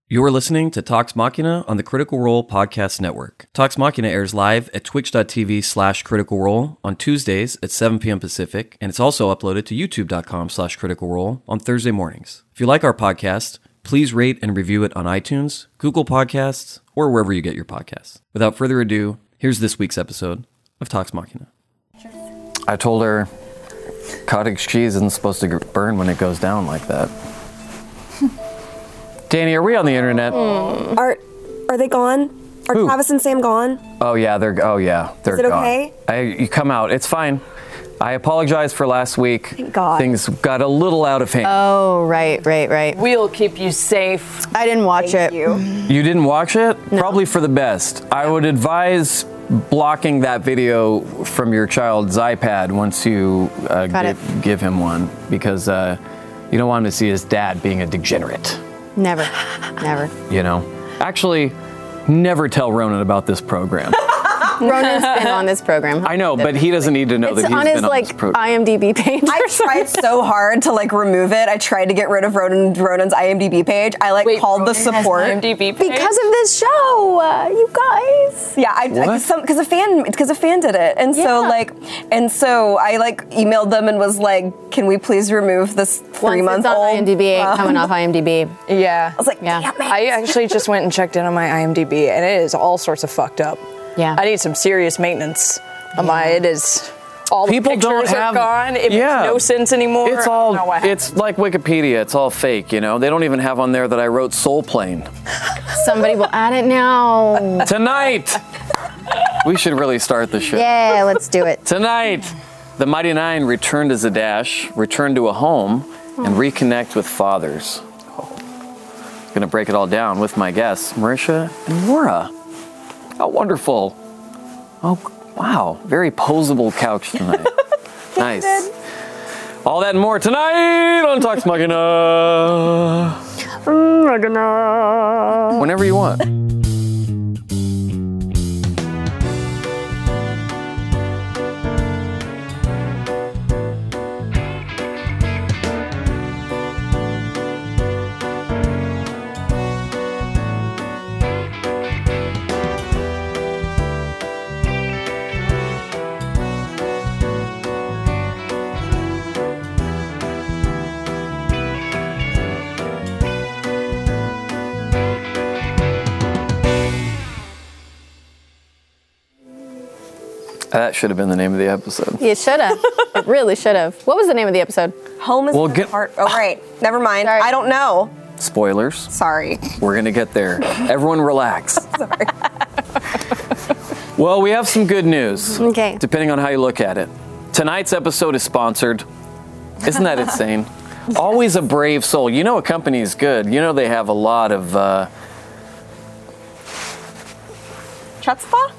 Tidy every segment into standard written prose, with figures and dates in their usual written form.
You're listening to Talks Machina on the Critical Role Podcast Network. Talks Machina airs live at twitch.tv/Critical Role on Tuesdays at 7 p.m. Pacific, and it's also uploaded to youtube.com/Critical Role on Thursday mornings. If you like our podcast, please rate and review it on iTunes, Google Podcasts, or wherever you get your podcasts. Without further ado, here's this week's episode of Talks Machina. I told her cottage cheese isn't supposed to burn when it goes down like that. Danny, are we on the internet? Are they gone? Are Who? Travis and Sam gone? They're gone. Is it okay? You come out. It's fine. I apologize for last week. Thank God. Things got a little out of hand. Oh, right. We'll keep you safe. I didn't watch it. You didn't watch it? No. Probably for the best. I would advise blocking that video from your child's iPad once you give him one, because you don't want him to see his dad being a degenerate. Never. You know? Actually, never tell Ronan about this program. Ronan's been on this program. I know, but he doesn't need to know that he's on been his on this program. IMDb page. I tried so hard to remove it. I tried to get rid of Ronan's IMDb page. I called the support IMDb page? because of this show, you guys. Yeah, because a fan did it, and so I emailed them and was like, "Can we please remove this 3-month-old?" Once it's on IMDb, coming off IMDb. Yeah. I was like, Yeah. "Damn it." I actually just went and checked in on my IMDb, and it is all sorts of fucked up. Yeah. I need some serious maintenance on my. It is. All the People don't pictures have- are gone. It makes no sense anymore. It's I don't know what happened. it's like Wikipedia. It's all fake, you know? They don't even have on there that I wrote Soul Plane. Somebody will add it now. Tonight! We should really start the show. Yeah, let's do it. Tonight, the Mighty Nine return to Zadash, return to a home, and reconnect with fathers. Gonna break it all down with my guests, Marisha and Nora. How wonderful. Oh, wow. Very posable couch tonight. Nice. All that and more tonight on Talks Machina. Whenever you want. That should have been the name of the episode. You should have. It really should have. What was the name of the episode? Home is my heart. Oh, right. Never mind. Sorry. I don't know. Spoilers. Sorry. We're going to get there. Everyone relax. Sorry. Well, we have some good news. Okay. Depending on how you look at it. Tonight's episode is sponsored. Isn't that insane? Always a brave soul. You know a company is good. You know they have a lot of... Chutzpah?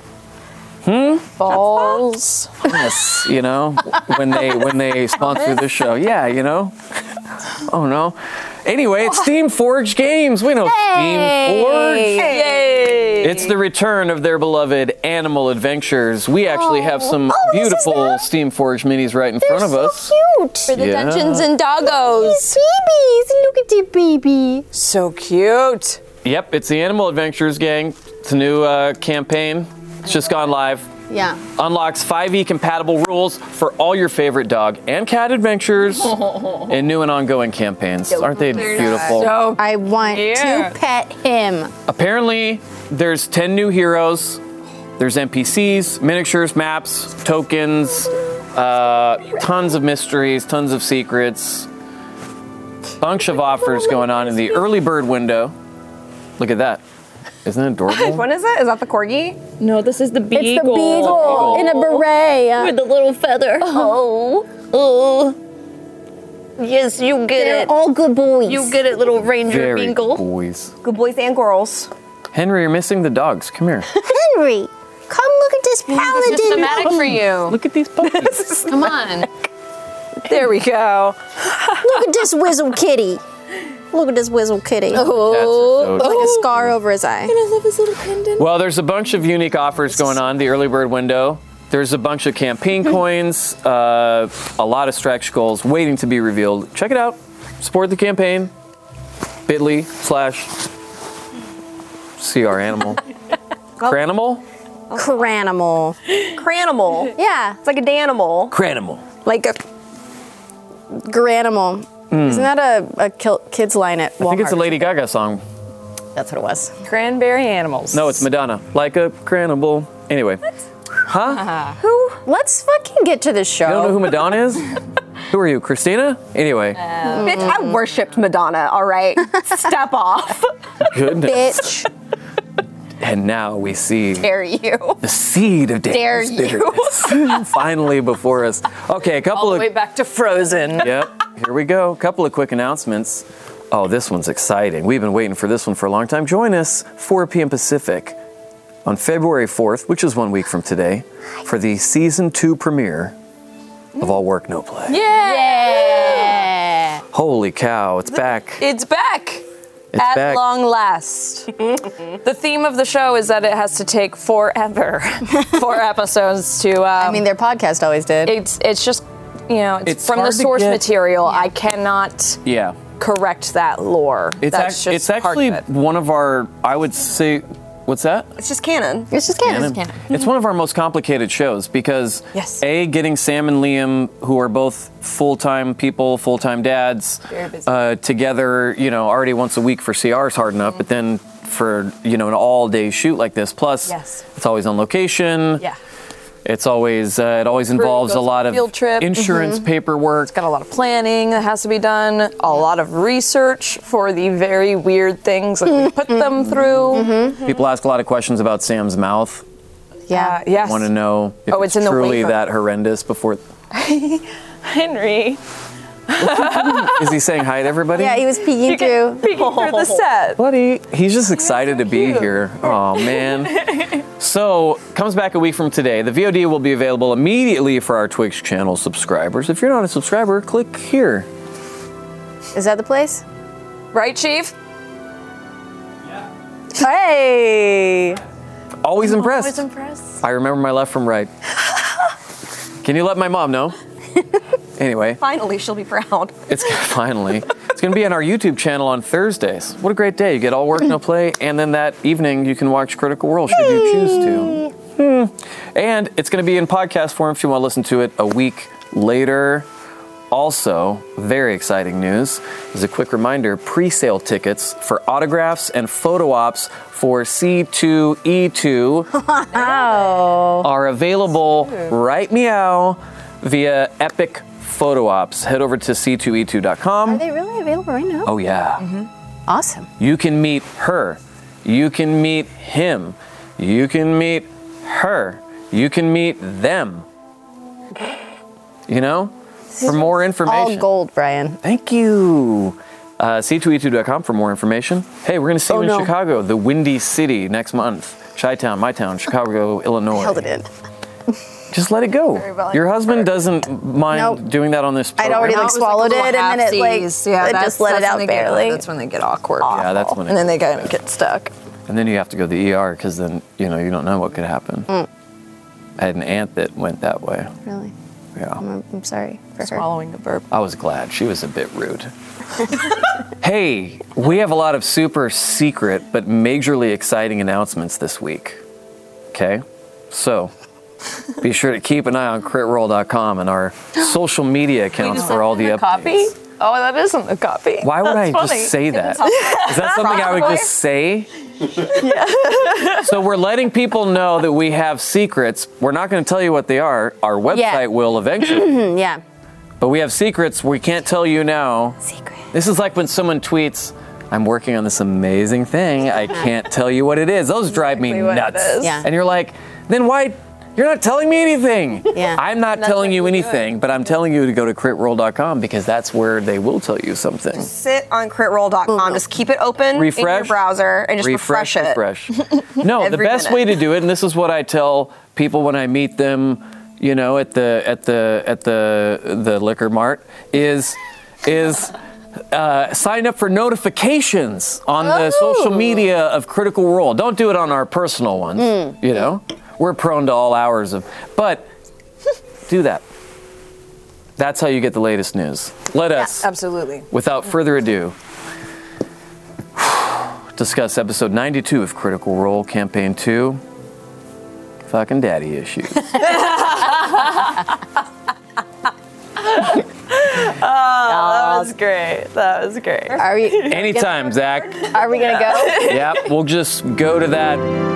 Balls. Yes, you know, when they sponsor this show. Yeah, you know. Oh no. Anyway, it's Steamforged Games. We know Steamforged. Yay! It's the return of their beloved Animal Adventures. We actually have some beautiful Steamforged minis right in front of us. Cute. For the Dungeons and Doggos. Babies. Look at the baby. So cute. Yep, it's the Animal Adventures gang. It's a new campaign. It's just gone live. Yeah. Unlocks 5e compatible rules for all your favorite dog and cat adventures in new and ongoing campaigns. Aren't they beautiful? So I want to pet him. Apparently, there's 10 new heroes. There's NPCs, miniatures, maps, tokens, tons of mysteries, tons of secrets. Bunch of offers going on in the early bird window. Look at that. Isn't it adorable? What is it? Is that the corgi? No, this is the beagle. It's the beagle in a beret. With a little feather. Oh. Yes, you get They're it. all good boys. You get it, little ranger Very beagle. boys. Good boys and girls. Henry, you're missing the dogs. Come here. Henry, come look at this paladin. It's systematic for you. Look at these puppies. Come on. There we go. Look at this Whizzle kitty. Look at this Whizzle kitty. Oh. Like a scar over his eye. I love his little pendant. Well, there's a bunch of unique offers going on, the early bird window. There's a bunch of campaign coins, a lot of stretch goals waiting to be revealed. Check it out. Support the campaign. bit.ly/ CR animal. Cranimal? Cranimal. Cranimal. Yeah, It's like a danimal. Cranimal. Like a granimal. Isn't that a kids line at Walmart? I think it's a Lady Gaga song. That's what it was. Cranberry animals. No, it's Madonna. Like a cranimal. Anyway. Huh? Let's fucking get to the show. You don't know who Madonna is? Who are you, Christina? Anyway. bitch. I worshipped Madonna. All right, step off. Goodness. Bitch. And now we see Dare you? the seed of Dare Daniel's you. bitterness finally before us. Okay, a couple All the of... way back to Frozen. Yep, here we go. A couple of quick announcements. Oh, this one's exciting. We've been waiting for this one for a long time. Join us 4 p.m. Pacific on February 4th, which is 1 week from today, for the season 2 premiere of All Work, No Play. Yeah. Holy cow, it's back. It's back. It's At back. long last. The theme of the show is that it has to take forever, 4 episodes to. I mean, their podcast always did. it's just, you know, it's from the hard to source get- material. I cannot Yeah. correct that lore. That's just it's part actually of it. one of our, I would say, what's that? It's just canon. it's just canon. It's one of our most complicated shows because Yes. A, getting Sam and Liam, who are both full-time people, full-time dads, Very busy. together, you know, already once a week for CR is hard enough, but then for, you know, an all-day shoot like this, plus Yes. it's always on location. Yeah. It's always, it always involves goes a lot on of field trip. insurance paperwork. It's got a lot of planning that has to be done, a lot of research for the very weird things that we put them through. People ask a lot of questions about Sam's mouth. Yeah. Yes. Want to know if Oh, it's it's in the truly wafer. that horrendous before... Henry, Is he saying hi to everybody? Yeah, he was peeking through. peeking through the set. Buddy, he's just excited to be cute. here. Oh, man. So, comes back a week from today. The VOD will be available immediately for our Twitch channel subscribers. If you're not a subscriber, click here. Is that the place? Right, Chief? Yeah. Hey! Always impressed. Always impressed. I remember my left from right. Can you let my mom know? Anyway, Finally, she'll be proud. it's finally. It's going to be on our YouTube channel on Thursdays. What a great day. You get All Work, No Play, and then that evening you can watch Critical Role should you choose to. And it's going to be in podcast form if you want to listen to it a week later. Also, very exciting news. As a quick reminder, pre-sale tickets for autographs and photo ops for C2E2 are available right meow via Epic Photo Ops. Head over to C2E2.com. Are they really available right now? Oh yeah. Awesome. You can meet her. You can meet him. You can meet her. You can meet them. You know? For more information. All gold, Brian. Thank you. C2E2.com for more information. Hey, we're going to see you in Chicago, the Windy City, next month. Chi-Town, my town, Chicago, Illinois. Held it in. Just let it go. well Your husband doesn't mind Nope. doing that on this I'd program. already like swallowed it, and then it like yeah, it just let it out barely. That's when they get awkward. Yeah, that's when it, And then they kind of get stuck. and then you have to go to the ER because then, you know, you don't know what could happen. I had an aunt that went that way. Really, Yeah. I'm sorry for her. Swallowing a burp. I was glad. She was a bit rude. Hey, we have a lot of super secret but majorly exciting announcements this week. Okay? So, be sure to keep an eye on critroll.com and our social media accounts for all the updates. Copy? Oh, that isn't a copy. Why would I That's just funny. say that? Is that something I would just say? So we're letting people know that we have secrets. We're not going to tell you what they are. Our website will eventually. Yeah. But we have secrets we can't tell you now. Secret. This is like when someone tweets, I'm working on this amazing thing. I can't tell you what it is. Those drive me what it nuts. is. Yeah. And you're like, then why? You're not telling me anything. Yeah. I'm not telling you anything, but I'm telling you to go to critroll.com because that's where they will tell you something. Sit on critroll.com. Just keep it open in your Refresh. browser and just refresh it. No, the Every best minute. way to do it, and this is what I tell people when I meet them, you know, at the liquor mart, is sign up for notifications on the social media of Critical Role. Don't do it on our personal ones. You know, we're prone to all hours of, but do that. That's how you get the latest news. Let us, Absolutely. without further ado, discuss episode 92 of Critical Role Campaign 2, Fucking Daddy Issues. That was great. That was great. Are we? Anytime, Zach. Are we gonna go? Yep, we'll just go to that.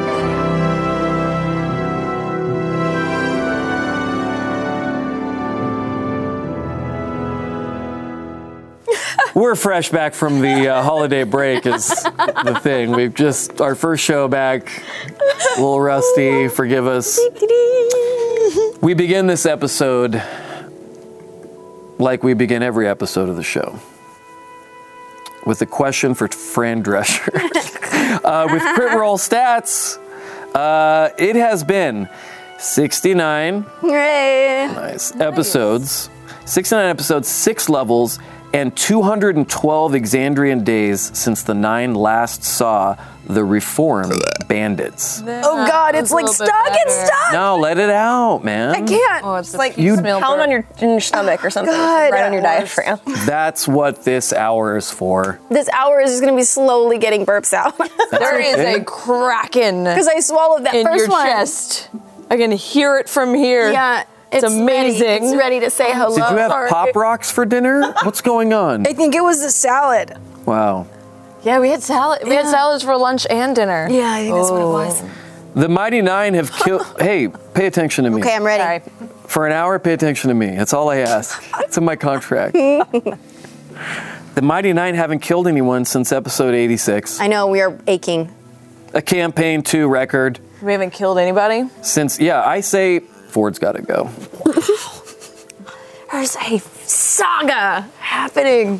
We're fresh back from the holiday break is the thing. We've just, our first show back, a little rusty, forgive us. We begin this episode like we begin every episode of the show, with a question for Fran Drescher. With Crit Roll Stats, it has been 69 episodes, 69 episodes, 6 levels, and 212 Exandrian days since the 9 last saw the reformed bandits. Oh God, it's like stuck. It's stuck. No, let it out, man. I can't. Oh, it's like you pound on your stomach or something, God, right on your diaphragm. That's what this hour is for. This hour is just gonna be slowly getting burps out. There is a kraken Because I swallowed that in first your one. chest. I can hear it from here. Yeah, It's amazing. Ready. It's ready to say hello. Did you have Pop Rocks for dinner? What's going on? I think it was a salad. Wow. Yeah, we had salad. We had salads for lunch and dinner. Yeah, I think that's what it was. The Mighty Nine have killed. Hey, pay attention to me. Okay, I'm ready. All right. For an hour, pay attention to me. That's all I ask. It's in my contract. The Mighty Nine haven't killed anyone since episode 86. I know we are aching. A campaign 2 record. We haven't killed anybody. Since, I say Ford's got to go. There's a saga happening.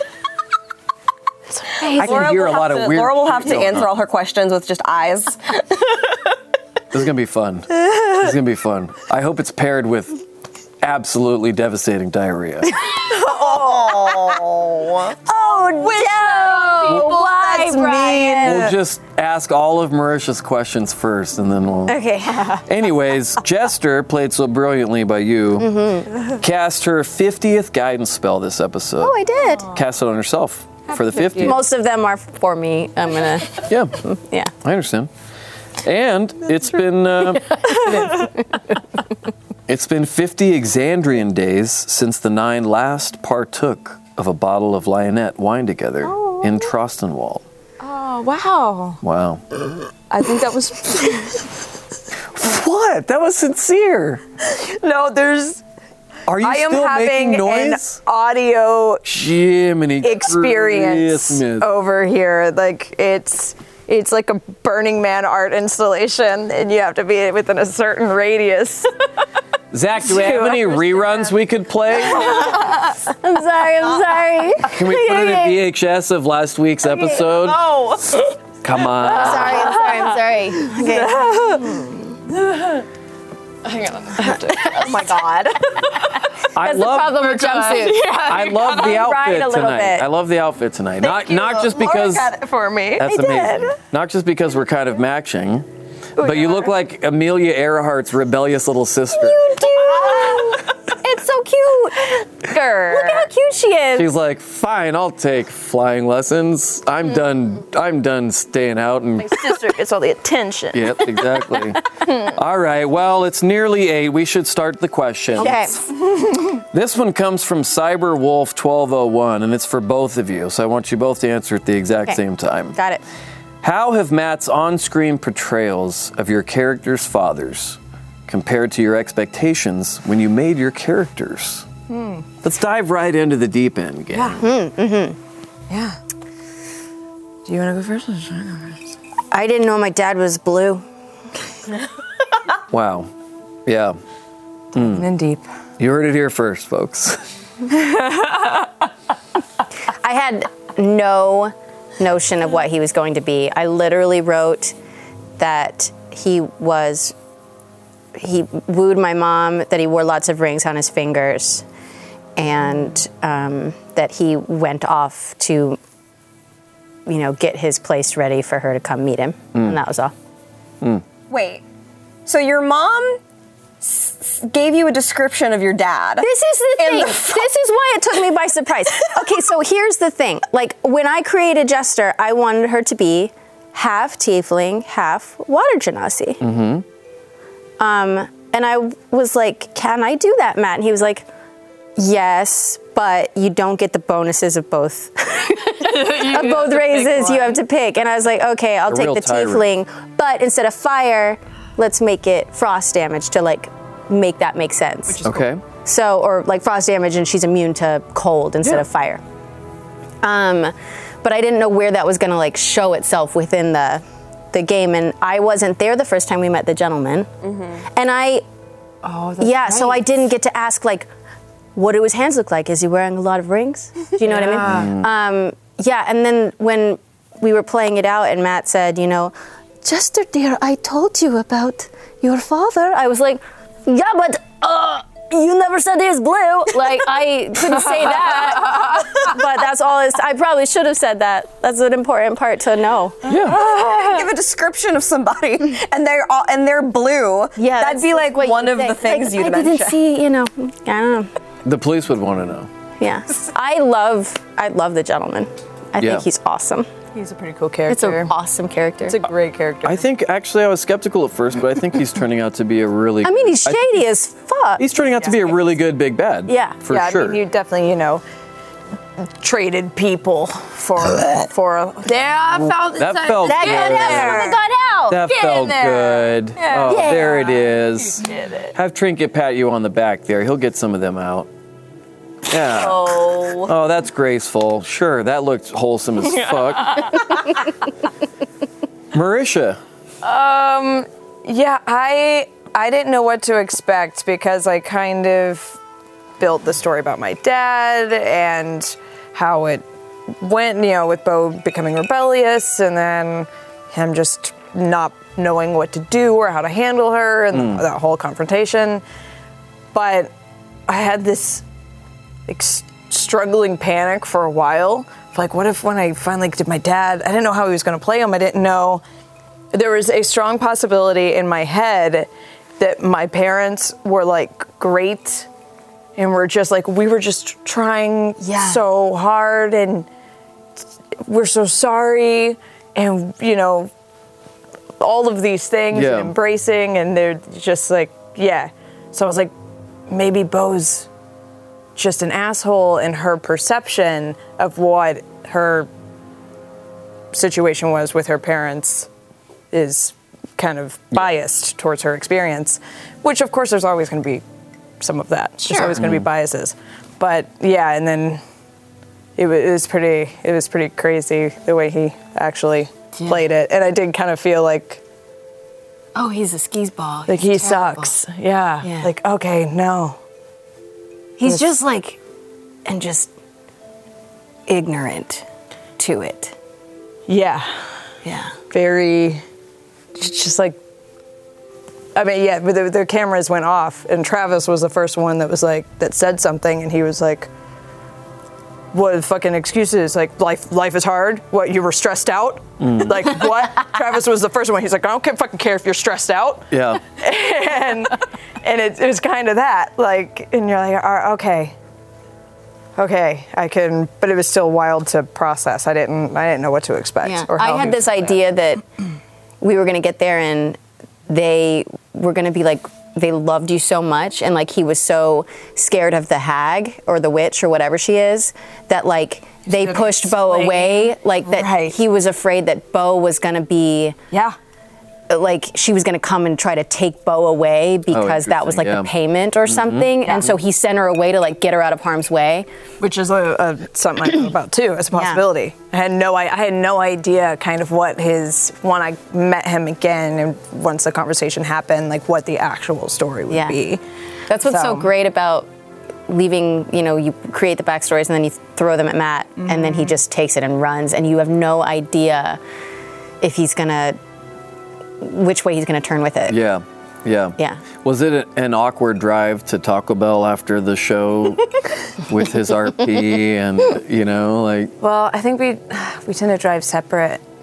It's amazing. I can hear a lot of weird. Laura will have to shit going answer on. all her questions with just eyes. This is gonna be fun. This is gonna be fun. I hope it's paired with absolutely devastating diarrhea. Why, Brian? We'll just ask all of Marisha's questions first, and then we'll. Okay. Anyways, Jester, played so brilliantly by you, cast her 50th guidance spell this episode. Oh, I did. Cast it on herself for the 50th. Most of them are for me. I'm gonna. Yeah, Yeah. I understand. And it's been 50 Exandrian days since the 9 last partook of a bottle of Lionette wine together in Trostenwald. Oh, wow. Wow. I think that was. What? That was sincere. No, there's. Are you I am still having making an noise? audio Jiminy experience Christmas. over here. Like it's like a Burning Man art installation, and you have to be within a certain radius. Zach, do we have any reruns we could play? I'm sorry. Can we put in a VHS of last week's episode? Oh, Come on. I'm sorry. Okay. hang on. Oh my God. I love Problem with jumpsuits. I love the Right, a outfit little tonight. bit. I love the outfit tonight. Not just Laura because got it for me. that's amazing. Not just because we're kind of matching, but you look like Amelia Earhart's rebellious little sister. You do. It's so cute. Look at how cute she is. She's like, fine, I'll take flying lessons. I'm done staying out and. Sister gets all the attention. Yep, exactly. All right, well, it's nearly 8. We should start the questions. Okay. This one comes from CyberWolf1201, and it's for both of you. So I want you both to answer at the exact same time. Got it. How have Matt's on-screen portrayals of your characters' fathers compared to your expectations when you made your characters? Let's dive right into the deep end, gang. Yeah. Do you want to go first? Or should I go first? I didn't know my dad was blue. Wow. Yeah. And then deep. You heard it here first, folks. I had no notion of what he was going to be. I literally wrote that he wooed my mom, that he wore lots of rings on his fingers, and that he went off to, get his place ready for her to come meet him. And that was all. Wait. So your mom gave you a description of your dad. This is the thing. This is why it took me by surprise. Okay, so here's the thing. Like, when I created Jester, I wanted her to be half tiefling, half water genasi. And I was like, can I do that, Matt? And he was like, yes, but you don't get the bonuses of both. Of both raises you have to pick. And I was like, okay, I'll take the tiefling, but instead of fire, let's make it frost damage to like make that make sense. Okay. So, or like frost damage, and she's immune to cold instead of fire. But I didn't know where that was going to like show itself within the game, and I wasn't there the first time we met the gentleman. And so I didn't get to ask like, what do his hands look like? Is he wearing a lot of rings? Do you know what I mean? And then when we were playing it out, and Matt said, you know, Jester dear, I told you about your father. I was like, yeah, but you never said he was blue. Like, I couldn't say that. But that's all I probably should have said that. That's an important part to know. Yeah. Give a description of somebody and they're blue. Yeah. That'd be like one of the things you'd mention. I didn't see, you know, I don't know. The police would want to know. Yeah. I love the gentleman. I think he's awesome. He's a pretty cool character. It's an awesome character. It's a great character. I think, actually, I was skeptical at first, but I think he's turning out to be a really... I mean, he's shady as fuck. He's turning out to be a really good big bad. Yeah. For sure. I mean, you definitely, you know, traded people for I felt that felt that good. got out. That felt good. Yeah. Oh, there it is. You did it. Have Trinket pat you on the back there. He'll get some of them out. Yeah. Oh, that's graceful. Sure, that looked wholesome as fuck. Marisha. Yeah, I didn't know what to expect because I kind of built the story about my dad and how it went, you know, with Bo becoming rebellious and then him just not knowing what to do or how to handle her and that whole confrontation. But I had this struggling panic for a while. Like, what if when I finally did my dad, I didn't know how he was going to play him. I didn't know. There was a strong possibility in my head that my parents were like great and we're just like, we were just trying so hard and we're so sorry and, you know, all of these things and embracing and they're just like, So I was like, maybe Bo's just an asshole and her perception of what her situation was with her parents is kind of biased towards her experience, which of course there's always going to be some of that. There's always going to be biases. But and then it was pretty crazy the way he actually played it. And I did kind of feel like, oh, he's a skis ball. Like he sucks. Yeah. Like, okay, no. He's just like, and just ignorant to it. Yeah. Very, just like, I mean, but the cameras went off and Travis was the first one that was like, that said something and he was like, what fucking excuses? Like, life is hard? What, you were stressed out? Like, what? Travis was the first one. He's like, I don't fucking care if you're stressed out. Yeah. And it was kind of that, like, and you're like, okay, I can, but it was still wild to process. I didn't know what to expect. Yeah. Or how I had this idea that we were going to get there and they were going to be like, they loved you so much and like he was so scared of the hag or the witch or whatever she is that like they pushed Bo away, like that he was afraid that Bo was going to be like she was going to come and try to take Bo away because that was like the payment or something. And so he sent her away to like get her out of harm's way. Which is something I know about too, as a possibility. I had no idea kind of what when I met him again and once the conversation happened, like what the actual story would be. That's what's so great about leaving, you know, you create the backstories and then you throw them at Matt and then he just takes it and runs and you have no idea if he's going to which way he's going to turn with it. Yeah. Was it an awkward drive to Taco Bell after the show with his RP and, you know, like... Well, I think we tend to drive separate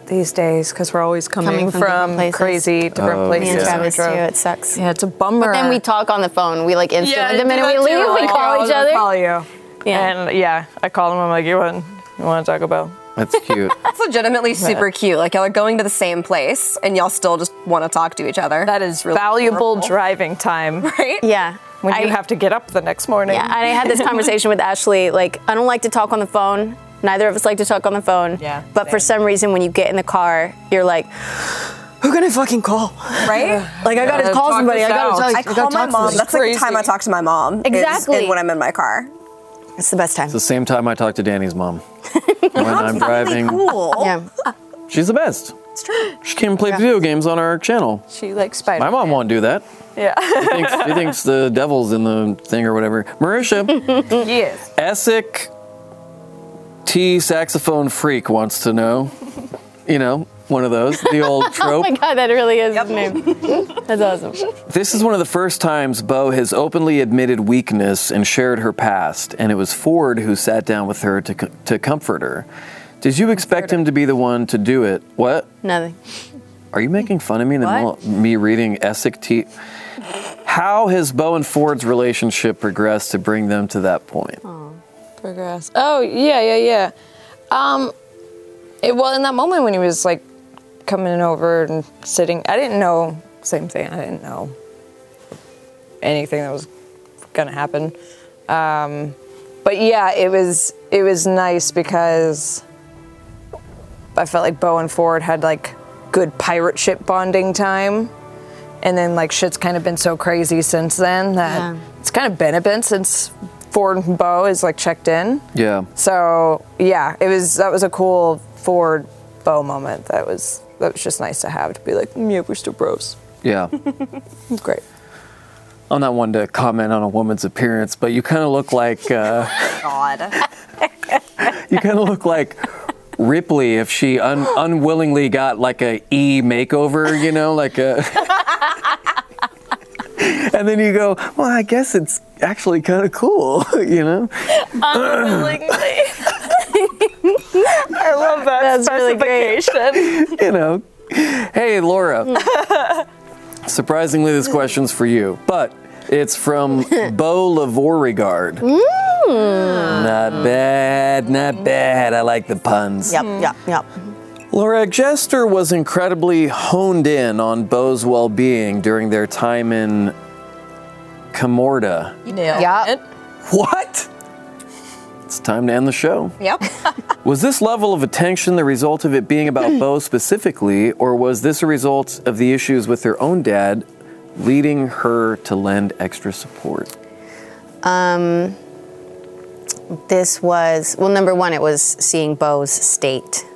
these days because we're always coming from different from places. crazy different places. Me and So Travis too. we drove. It sucks. Yeah, it's a bummer. But then we talk on the phone. We like instantly, the I minute do we that leave, too. we Like, call I'll each just other. call you. Yeah. And I called him. I'm like, you want to talk about? That's cute. That's legitimately super cute. Like, y'all are going to the same place, and y'all still just want to talk to each other. That is really valuable adorable. driving time. Right? Yeah. When you have to get up the next morning. Yeah, and I had this conversation with Ashley. Like, I don't like to talk on the phone. Neither of us like to talk on the phone. Yeah, But for same. some reason, when you get in the car, you're like, who can I fucking call? Right? Like, I gotta call talk somebody. this I gotta out. tell you. I call my mom. That's like the time I talk to my mom. is Exactly. when I'm in my car. It's the best time. It's the same time I talk to Danny's mom. When I'm driving. Cool. Yeah. She's the best. It's true. She came and played video games on our channel. She likes Spider-Man. My mom won't do that. Yeah. She thinks the devil's in the thing or whatever. Marisha, Yes. Essick T saxophone freak wants to know. You know, one of those, the old Oh trope. my God, that really is his name. That's awesome. This is one of the first times Bo has openly admitted weakness and shared her past, and it was Ford who sat down with her to comfort her. Did you expect him to be the one to do it? What? Nothing. Are you making fun of me? What? Me reading Essick T. How has Bo and Ford's relationship progressed to bring them to that point? Progress. Oh, yeah. Well, in that moment when he was like coming over and sitting, I didn't know, same thing, I didn't know anything that was gonna happen. But yeah, it was nice because I felt like Bo and Ford had like good pirate ship bonding time. And then like shit's kind of been so crazy since then that it's kind of been a bit since Ford and Bo is like checked in. Yeah. So yeah, that was a cool Ford Bo moment. That was just nice to have, to be like, yeah, we're still bros. Yeah. Great. I'm not one to comment on a woman's appearance, but you kind of look like God. you kind of look like Ripley if she unwillingly got like a E makeover, you know, like a. And then you go, well, I guess it's actually kind of cool, you know. Unwillingly. I love that That's really great. specification. You know. Hey, Laura. Surprisingly, this question's for you, but it's from Bo Lavorigard. Not bad, not bad. I like the puns. Yep. Laura, Jester was incredibly honed in on Bo's well-being during their time in Camorta. Yep. What? It's time to end the show. Yep. Was this level of attention the result of it being about Bo specifically, or was this a result of the issues with her own dad leading her to lend extra support? This was, well, number one, it was seeing Bo's state.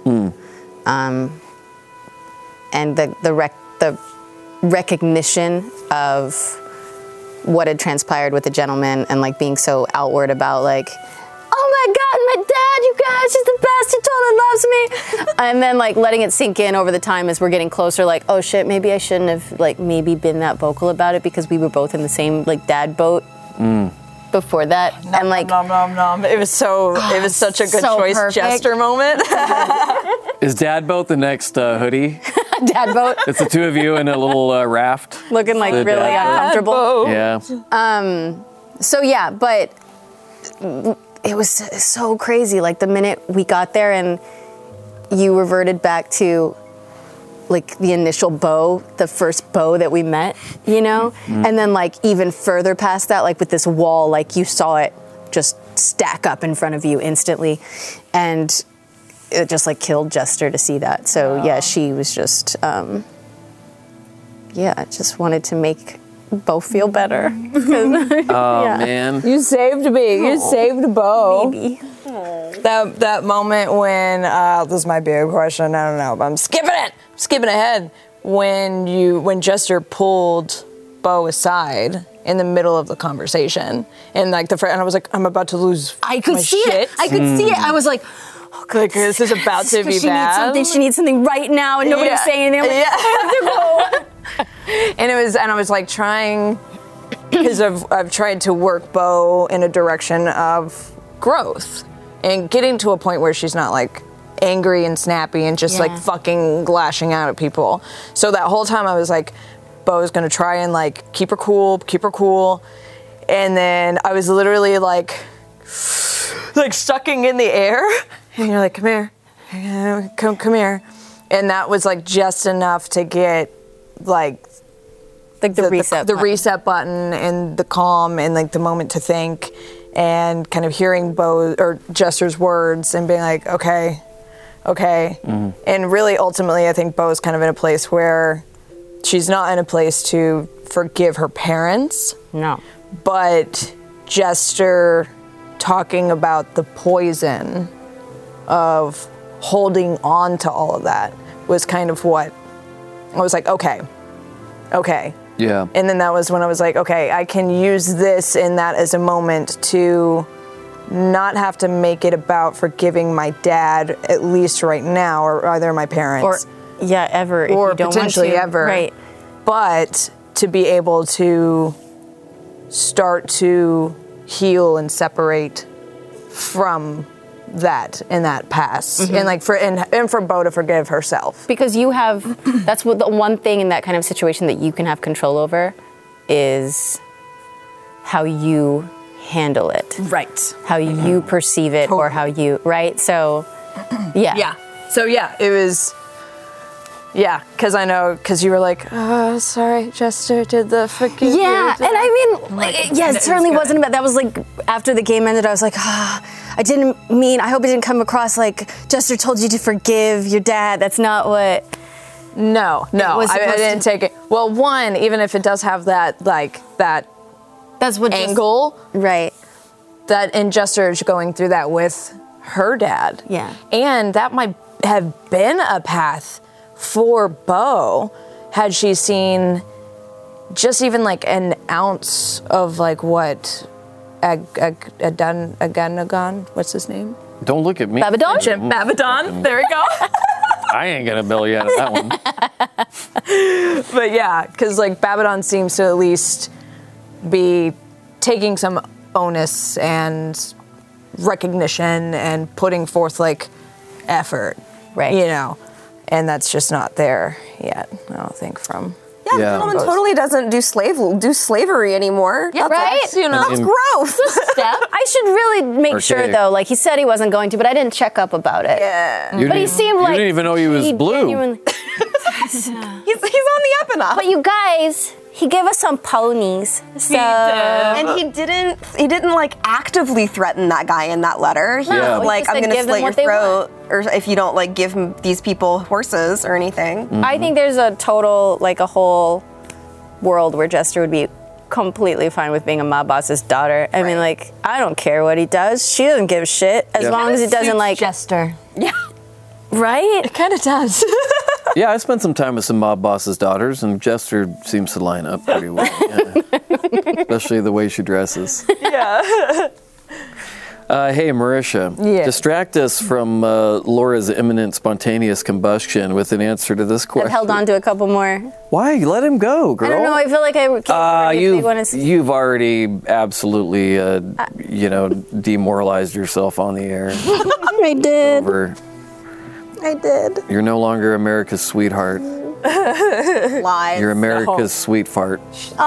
And the recognition of what had transpired with the gentleman and like being so outward about like, oh my God, my dad, you guys, he's the best, he totally loves me. And then like letting it sink in over the time as we're getting closer, like, oh shit, maybe I shouldn't have like maybe been that vocal about it because we were both in the same like dad boat before that. And like, Nom. It was such a good so choice perfect. Jester moment. Is Dad Boat the next hoodie? dad boat, It's the two of you in a little raft. looking like The really dad uncomfortable. Yeah. So yeah, but it was so crazy. Like the minute we got there and you reverted back to like the initial Bo, the first Bo that we met, you know? And then like even further past that, like with this wall, like you saw it just stack up in front of you instantly. And it just like killed Jester to see that. So yeah, she was just, just wanted to make Bo feel better. Oh, man. You saved me. You saved Bo. Maybe. That moment when this might be a question, I don't know, but I'm skipping ahead. When Jester pulled Bo aside in the middle of the conversation, and like and I was like, I'm about to lose. I could my see shit. it. I could see it. I was like, Like, this is about to be bad. She needs something right now, and nobody's saying anything. I'm like, I have to go. And I was like trying, because I've tried to work Bo in a direction of growth and getting to a point where she's not like angry and snappy and just like fucking lashing out at people. So that whole time I was like, Bo's gonna try and like keep her cool. And then I was literally like sucking in the air. And you're like, come here, come here. And that was like just enough to get like the reset button and the calm and like the moment to think and kind of hearing Bo or Jester's words and being like, okay. And really ultimately I think Bo's kind of in a place where she's not in a place to forgive her parents. No. But Jester talking about the poison of holding on to all of that was kind of what I was like, okay. Yeah. And then that was when I was like, okay, I can use this and that as a moment to not have to make it about forgiving my dad, at least right now, or either my parents. Or, ever. If or you don't potentially want to. ever. Right. But to be able to start to heal and separate from that and that past, and like for Bo to forgive herself. Because you have, that's what the one thing in that kind of situation that you can have control over is how you handle it. Right. How you perceive it or how you, right? So, yeah. Yeah. So yeah, it was, because you were like, oh, sorry, Jester did the freaking. Yeah, and I mean, it certainly wasn't about, that was like, after the game ended, I was like, I didn't mean, I hope it didn't come across like Jester told you to forgive your dad. That's not what. No, I didn't take it. Well, one, even if it does have that, like, that's what angle. Right. That, and Jester is going through that with her dad. Yeah. And that might have been a path for Bo had she seen just even like an ounce of like what Aganagon, what's his name? Don't look at me. Babadon? Jim Babadon. There we go. I ain't gonna bail you out of that one. But yeah, because like Babadon seems to at least be taking some onus and recognition and putting forth like effort, right? You know, and that's just not there yet. I don't think from. Yeah, the gentleman totally doesn't do slavery anymore. Yeah, that's right? Gross. I should really make sure though. Like he said he wasn't going to, but I didn't check up about it. Yeah. But he seemed like you didn't even know he was blue. He's on the up and up. But you guys, he gave us some ponies. So and he didn't like actively threaten that guy in that letter. He was like, I'm gonna slit your throat, or if you don't like give these people horses or anything. Mm-hmm. I think there's a whole world where Jester would be completely fine with being a mob boss's daughter. I mean, like, I don't care what he does. She doesn't give a shit as long as it doesn't like Jester. Yeah. Right? It kind of does. Yeah, I spent some time with some mob bosses' daughters, and Jester seems to line up pretty well. Yeah. Especially the way she dresses. Yeah. Hey, Marisha. Yeah. Distract us from Laura's imminent spontaneous combustion with an answer to this question. I've held on to a couple more. Why? Let him go, girl. I don't know. I feel like I can't. You've already absolutely, demoralized yourself on the air. I did. I did. You're no longer America's sweetheart. Lies. You're America's sweet fart.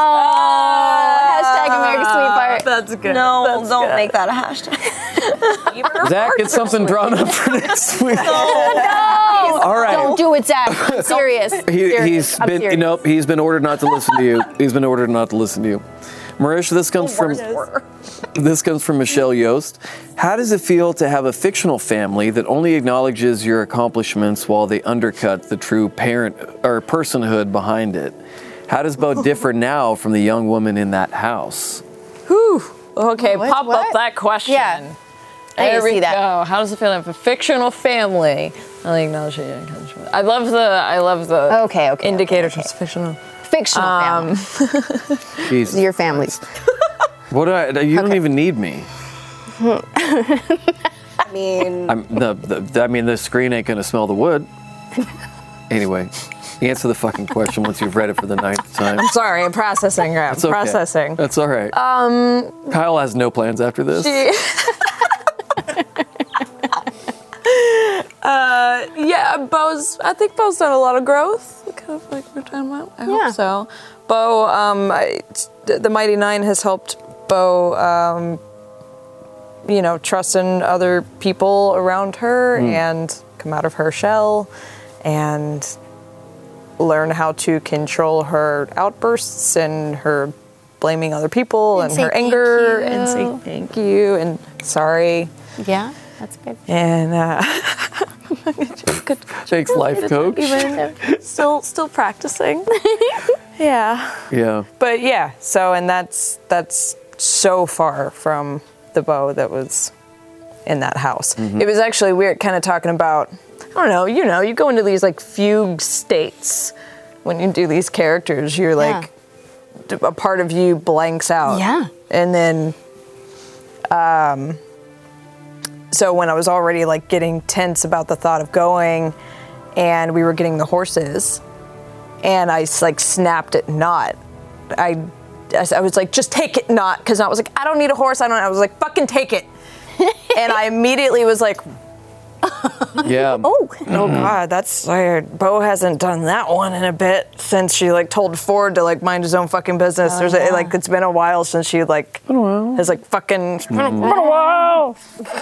Oh, hashtag America's sweetheart. That's good. No, don't make that a hashtag. Zach, get something drawn up for next week. No. All right. Don't do it, Zach. I'm serious. He's been ordered not to listen to you. He's been ordered not to listen to you. Marisha, this comes from Michelle Yost. How does it feel to have a fictional family that only acknowledges your accomplishments while they undercut the true parent or personhood behind it? How does Bo differ now from the young woman in that house? Whew. Okay, pop up that question. Yeah. There we see that. go. How does it feel to have a fictional family? I acknowledge it. I love the indicators of fictional. Fictional family. Jesus your family. You don't even need me. I mean, the screen ain't gonna smell the wood. Anyway, answer the fucking question once you've read it for the 9th time. I'm sorry, I'm processing. It's okay. Processing. That's all right. Kyle has no plans after this. I think Bo's done a lot of growth, kind of like we're talking about. I hope so. Bo, the Mighty Nine has helped Bo, trust in other people around her and come out of her shell and learn how to control her outbursts and her blaming other people and her anger and say thank you and sorry. Yeah, that's good. And Jake's life coach. Still practicing. Yeah. But yeah, so and that's so far from the Bo that was in that house. It was actually weird kind of talking about, I don't know, you go into these like fugue states when you do these characters. You're like, a part of you blanks out. Yeah. And then, so when I was already like getting tense about the thought of going and we were getting the horses and I like snapped at Not, I was like, just take it, Not, because Not was like, I don't need a horse. I was like, fucking take it. And I immediately was like, yeah. Oh God, that's weird. Bo hasn't done that one in a bit since she like told Ford to like mind his own fucking business. It's been a while since she like has like fucking been a while.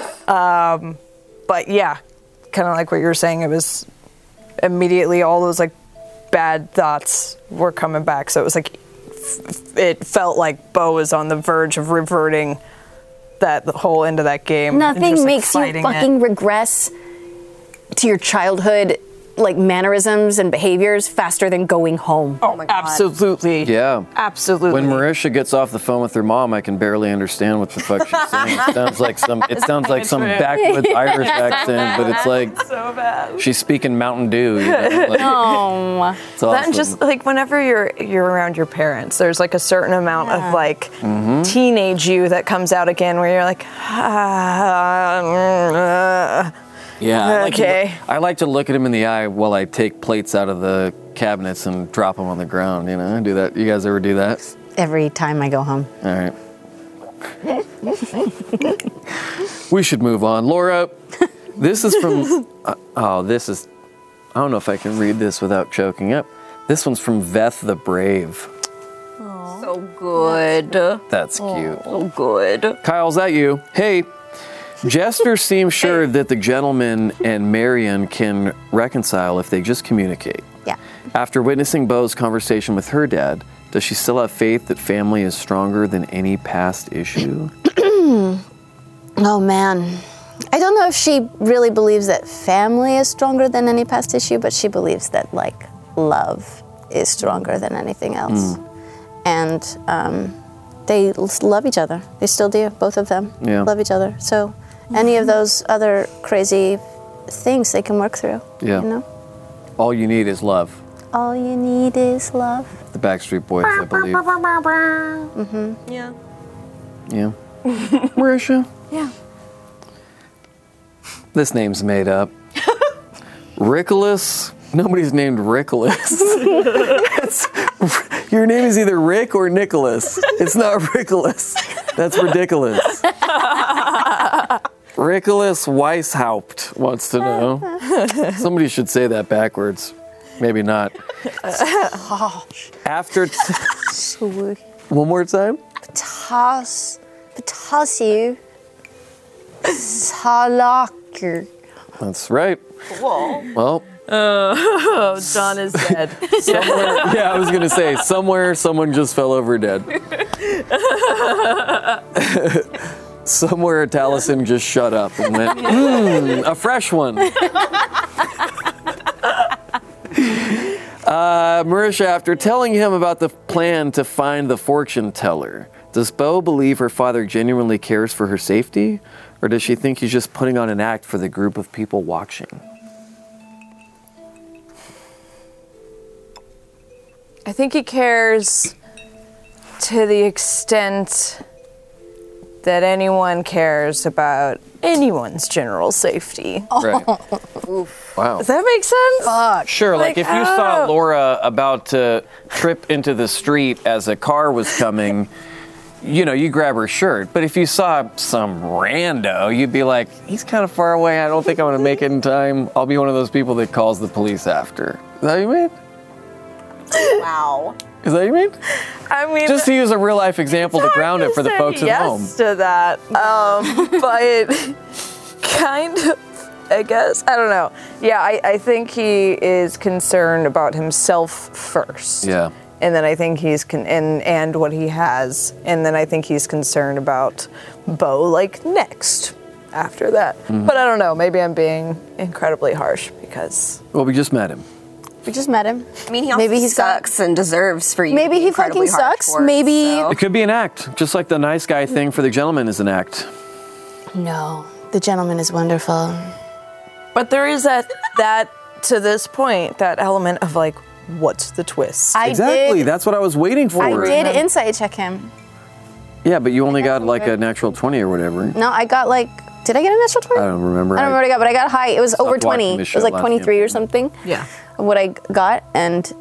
But yeah, kind of like what you were saying. It was immediately all those like bad thoughts were coming back. So it was like it felt like Bo was on the verge of reverting that whole end of that game. Nothing just, makes you fucking regress to your childhood, like mannerisms and behaviors faster than going home. Oh my God. Absolutely. Yeah. Absolutely. When Marisha gets off the phone with her mom, I can barely understand what the fuck she's saying. It sounds like some backwoods Irish accent, but it's like so bad. She's speaking Mountain Dew. Like, it's awesome. That just like whenever you're around your parents, there's like a certain amount of like teenage you that comes out again, where you're like, yeah. Okay. I like to look at him in the eye while I take plates out of the cabinets and drop them on the ground. I do that. You guys ever do that? Every time I go home. All right. We should move on. Laura, this is from, I don't know if I can read this without choking up. This one's from Veth the Brave. Aww. So good. That's cute. So good. Kyle, is that you? Hey, Jester seems sure that the gentleman and Marion can reconcile if they just communicate. Yeah. After witnessing Bo's conversation with her dad, does she still have faith that family is stronger than any past issue? Oh, man. I don't know if she really believes that family is stronger than any past issue, but she believes that, like, love is stronger than anything else. And they love each other. They still do, both of them love each other. So any of those other crazy things they can work through, All you need is love. All you need is love. The Backstreet Boys, I believe. Yeah. Yeah. Marisha? Yeah. This name's made up. Rickolas? Nobody's named Rickolas. Your name is either Rick or Nicholas. It's not Rickolas. That's ridiculous. Rickolas Weishaupt wants to know. Somebody should say that backwards. Maybe not. After... One more time? Potassium. Salaker. That's right. Whoa. Well... John is dead. I was going to say, somewhere someone just fell over dead. Somewhere Taliesin just shut up and went, a fresh one. Marisha, after telling him about the plan to find the fortune teller, does Bo believe her father genuinely cares for her safety? Or does she think he's just putting on an act for the group of people watching? I think he cares to the extent that anyone cares about anyone's general safety. Right. Wow. Does that make sense? Sure, like if you saw Laura about to trip into the street as a car was coming, you grab her shirt. But if you saw some rando, you'd be like, he's kind of far away. I don't think I'm going to make it in time. I'll be one of those people that calls the police after. Is that what you mean? Wow. Is that what you mean? I mean, just to use a real life example to ground it for the folks at home. Yes to that, but kind of, I guess. I don't know. Yeah, I think he is concerned about himself first. Yeah. And then I think he's and what he has, and then I think he's concerned about Bo like next after that. Mm-hmm. But I don't know. Maybe I'm being incredibly harsh because. Well, we just met him. We just met him. I mean, he sucks and deserves for you. Maybe he fucking sucks. Maybe it could be an act, just like the nice guy thing for the gentleman is an act. No, the gentleman is wonderful. But there is that to this point, that element of like, what's the twist? Exactly. That's what I was waiting for. I did insight check him. Yeah, but you only got like a natural 20 or whatever. No, I got like. Did I get a natural 20? I don't remember. I don't remember what I got, but I got high. It was over 20. It was like 23 or something. Yeah. What I got, and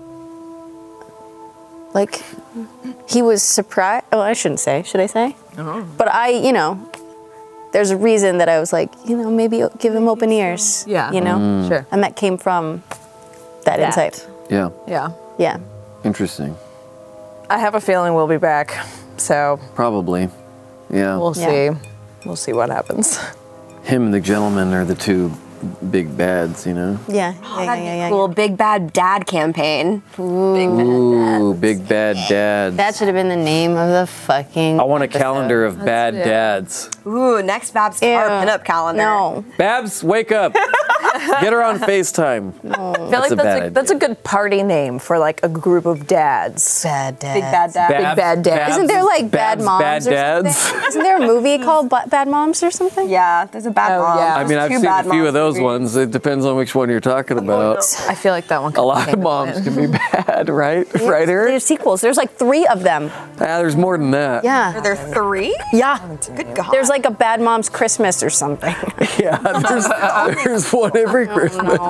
like he was surprised. Oh, I shouldn't say. Should I say? But there's a reason that I was like, maybe give him open ears. Yeah. Sure. And that came from that insight. Yeah. Yeah. Yeah. Interesting. I have a feeling we'll be back, so probably. Yeah. We'll see. We'll see what happens. Him and the gentleman are the two big bads, Yeah. Cool, big bad dad campaign. Ooh, big bad dads. That should have been the name of the fucking. I want a calendar of bad dads. Ooh, next Babs pinup calendar. No. Babs, wake up. Get her on FaceTime. No. I feel like that's a good party name for like a group of dads. Bad dads. Big bad dads. Big bad dads. Isn't there like Bad Moms bad dads? or something? Isn't there a movie called Bad Moms or something? Yeah, there's a Bad Mom. yeah. I mean, I've seen a few of those ones. It depends on which one you're talking about. I feel like that one. A lot of moms can be bad, right? Right, Eric? There's sequels. There's like 3 of them. There's more than that. Yeah. Are there 3? Yeah. Good God. There's like a Bad Mom's Christmas or something. Yeah, there's one every Christmas.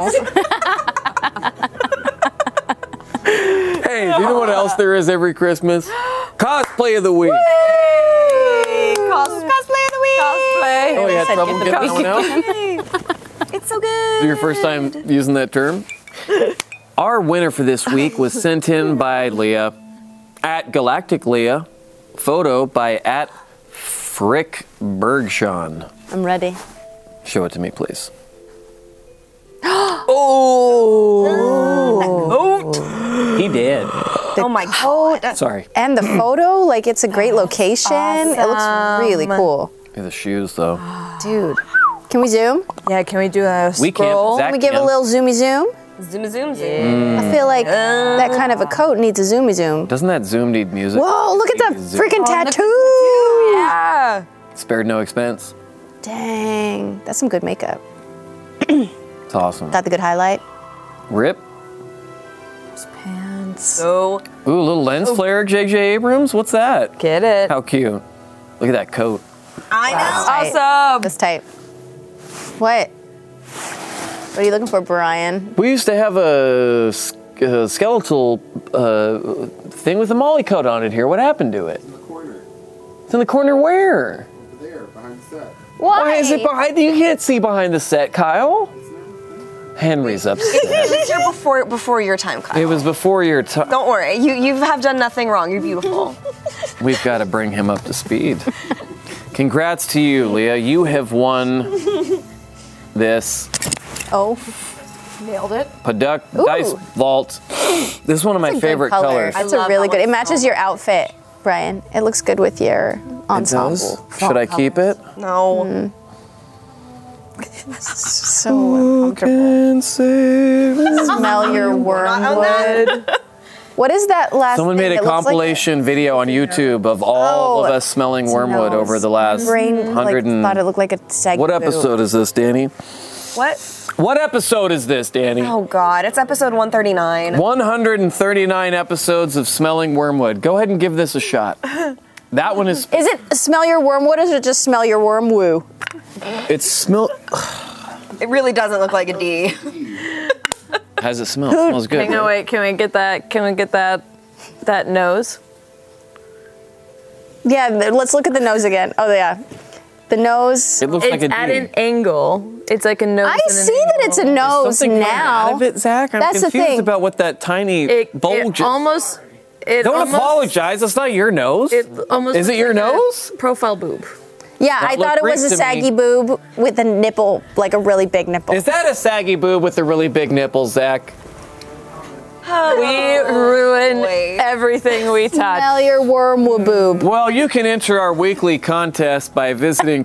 Hey, do you know what else there is every Christmas? Cosplay of the week. Cosplay of the week. Cosplay. Oh, you had trouble getting that one out? It's so good. Your first time using that term? Our winner for this week was sent in by Leah, at Galactic Leah, photo by at Frick Bergshon. I'm ready. Show it to me, please. He did. Oh my God. Sorry. And the photo, like it's a great location. Awesome. It looks really cool. The shoes, though. Dude. Can we zoom? Yeah, can we do a scroll? We can. Can we give a little zoomy zoom? Zoom. I feel like that kind of a coat needs a zoomy zoom. Doesn't that zoom need music? Whoa, look at that freaking tattoo! Yeah. Spared no expense. Dang, that's some good makeup. It's awesome. Got the good highlight. Rip. Pants. So Ooh, a little lens flare, J.J. Abrams. What's that? Get it. How cute. Look at that coat. I know. Awesome. That's tight. What? What are you looking for, Brian? We used to have a skeletal thing with a molly coat on it here. What happened to it? In the corner. It's in the corner where? Over there, behind the set. Why is it behind? You can't see behind the set, Kyle. Henry's upset. It was here before your time, Kyle. It was before your time. Don't worry. You have done nothing wrong. You're beautiful. We've got to bring him up to speed. Congrats to you, Leah. You have won this Oh, nailed it. Paduk Dice Vault. This is one of my favorite colors. It's a really good. It matches your outfit, Brian. It looks good with your ensemble. It does? Should I keep it? No. So uncomfortable. Smell your wormwood. What is that last? Someone thing? made a It looks compilation video on YouTube of all of us smelling wormwood over the last brain 100 and... thought it looked like a segment. What episode is this, Danny? What? What episode is this, Danny? Oh God, it's episode 139. 139 episodes of smelling wormwood. Go ahead and give this a shot. That one is... Is it smell your wormwood or is it just smell your worm woo? It smell... It really doesn't look like a D. How's it smell? It smells good. Hang on, wait. Can we get that? Can we get that nose? Yeah, let's look at the nose again. Oh, yeah. The nose. It looks like a at an angle. It's like a nose. I see that it's a nose now. Out of it, Zach. I'm That's confused the thing. about what that tiny bulge. Don't apologize. That's not your nose. Is it your nose? Profile boob. Yeah, I thought it was a saggy boob with a nipple, like a really big nipple. Is that a saggy boob with a really big nipple, Zach? We ruin everything we touch. Smell your wormwood boob. Well, you can enter our weekly contest by visiting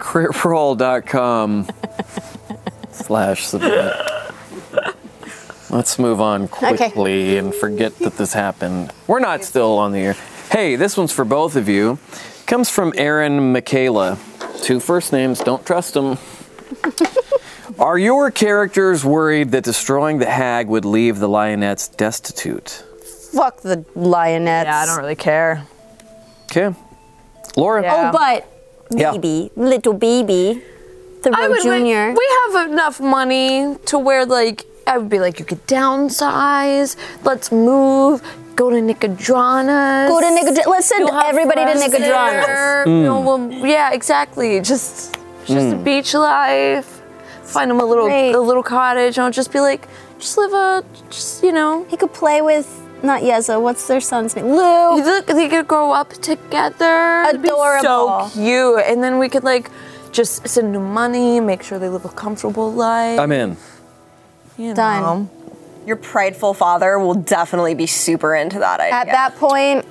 critroll.com/submit. Let's move on quickly and forget that this happened. We're not still on the air. Hey, this one's for both of you. Comes from Aaron Michaela. 2 first names, don't trust them. Are your characters worried that destroying the hag would leave the lionettes destitute? Fuck the lionettes. Yeah, I don't really care. Okay. Laura? Yeah. Oh, but baby, little baby, Thoreau Jr. We have enough money to where, like, I would be like, you could downsize, let's move, go to Nicodranas. Let's send everybody to Nicodranas. Yeah, exactly. Just a beach life. Find him a little cottage, and I'll just be like, He could play with, not Yeza, what's their son's name? Lou. They could grow up together. Adorable. So cute. And then we could, like, just send them money, make sure they live a comfortable life. I'm in. Done. Your prideful father will definitely be super into that idea. At that point,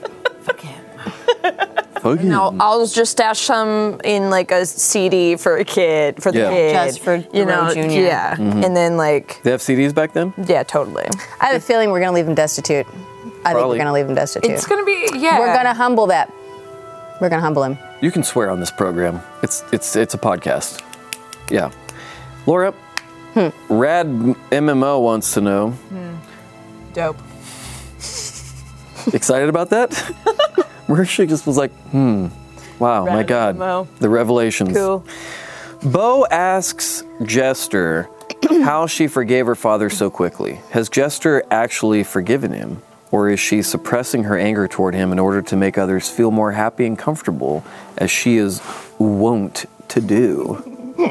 No, I'll just stash some in like a CD for the kid. Just for Thoreau Jr. Yeah. And then like... They have CDs back then? Yeah, totally. I have a feeling we're going to leave him destitute. I think we're going to leave him destitute. It's going to be, yeah. We're going to humble that. We're going to humble him. You can swear on this program. It's a podcast. Yeah. Laura, Rad MMO wants to know. Dope. Excited about that? Marisha just was like, wow, Rad my God. MMO. The revelations. Cool. Bo asks Jester how she forgave her father so quickly. Has Jester actually forgiven him? Or is she suppressing her anger toward him in order to make others feel more happy and comfortable, as she is wont to do?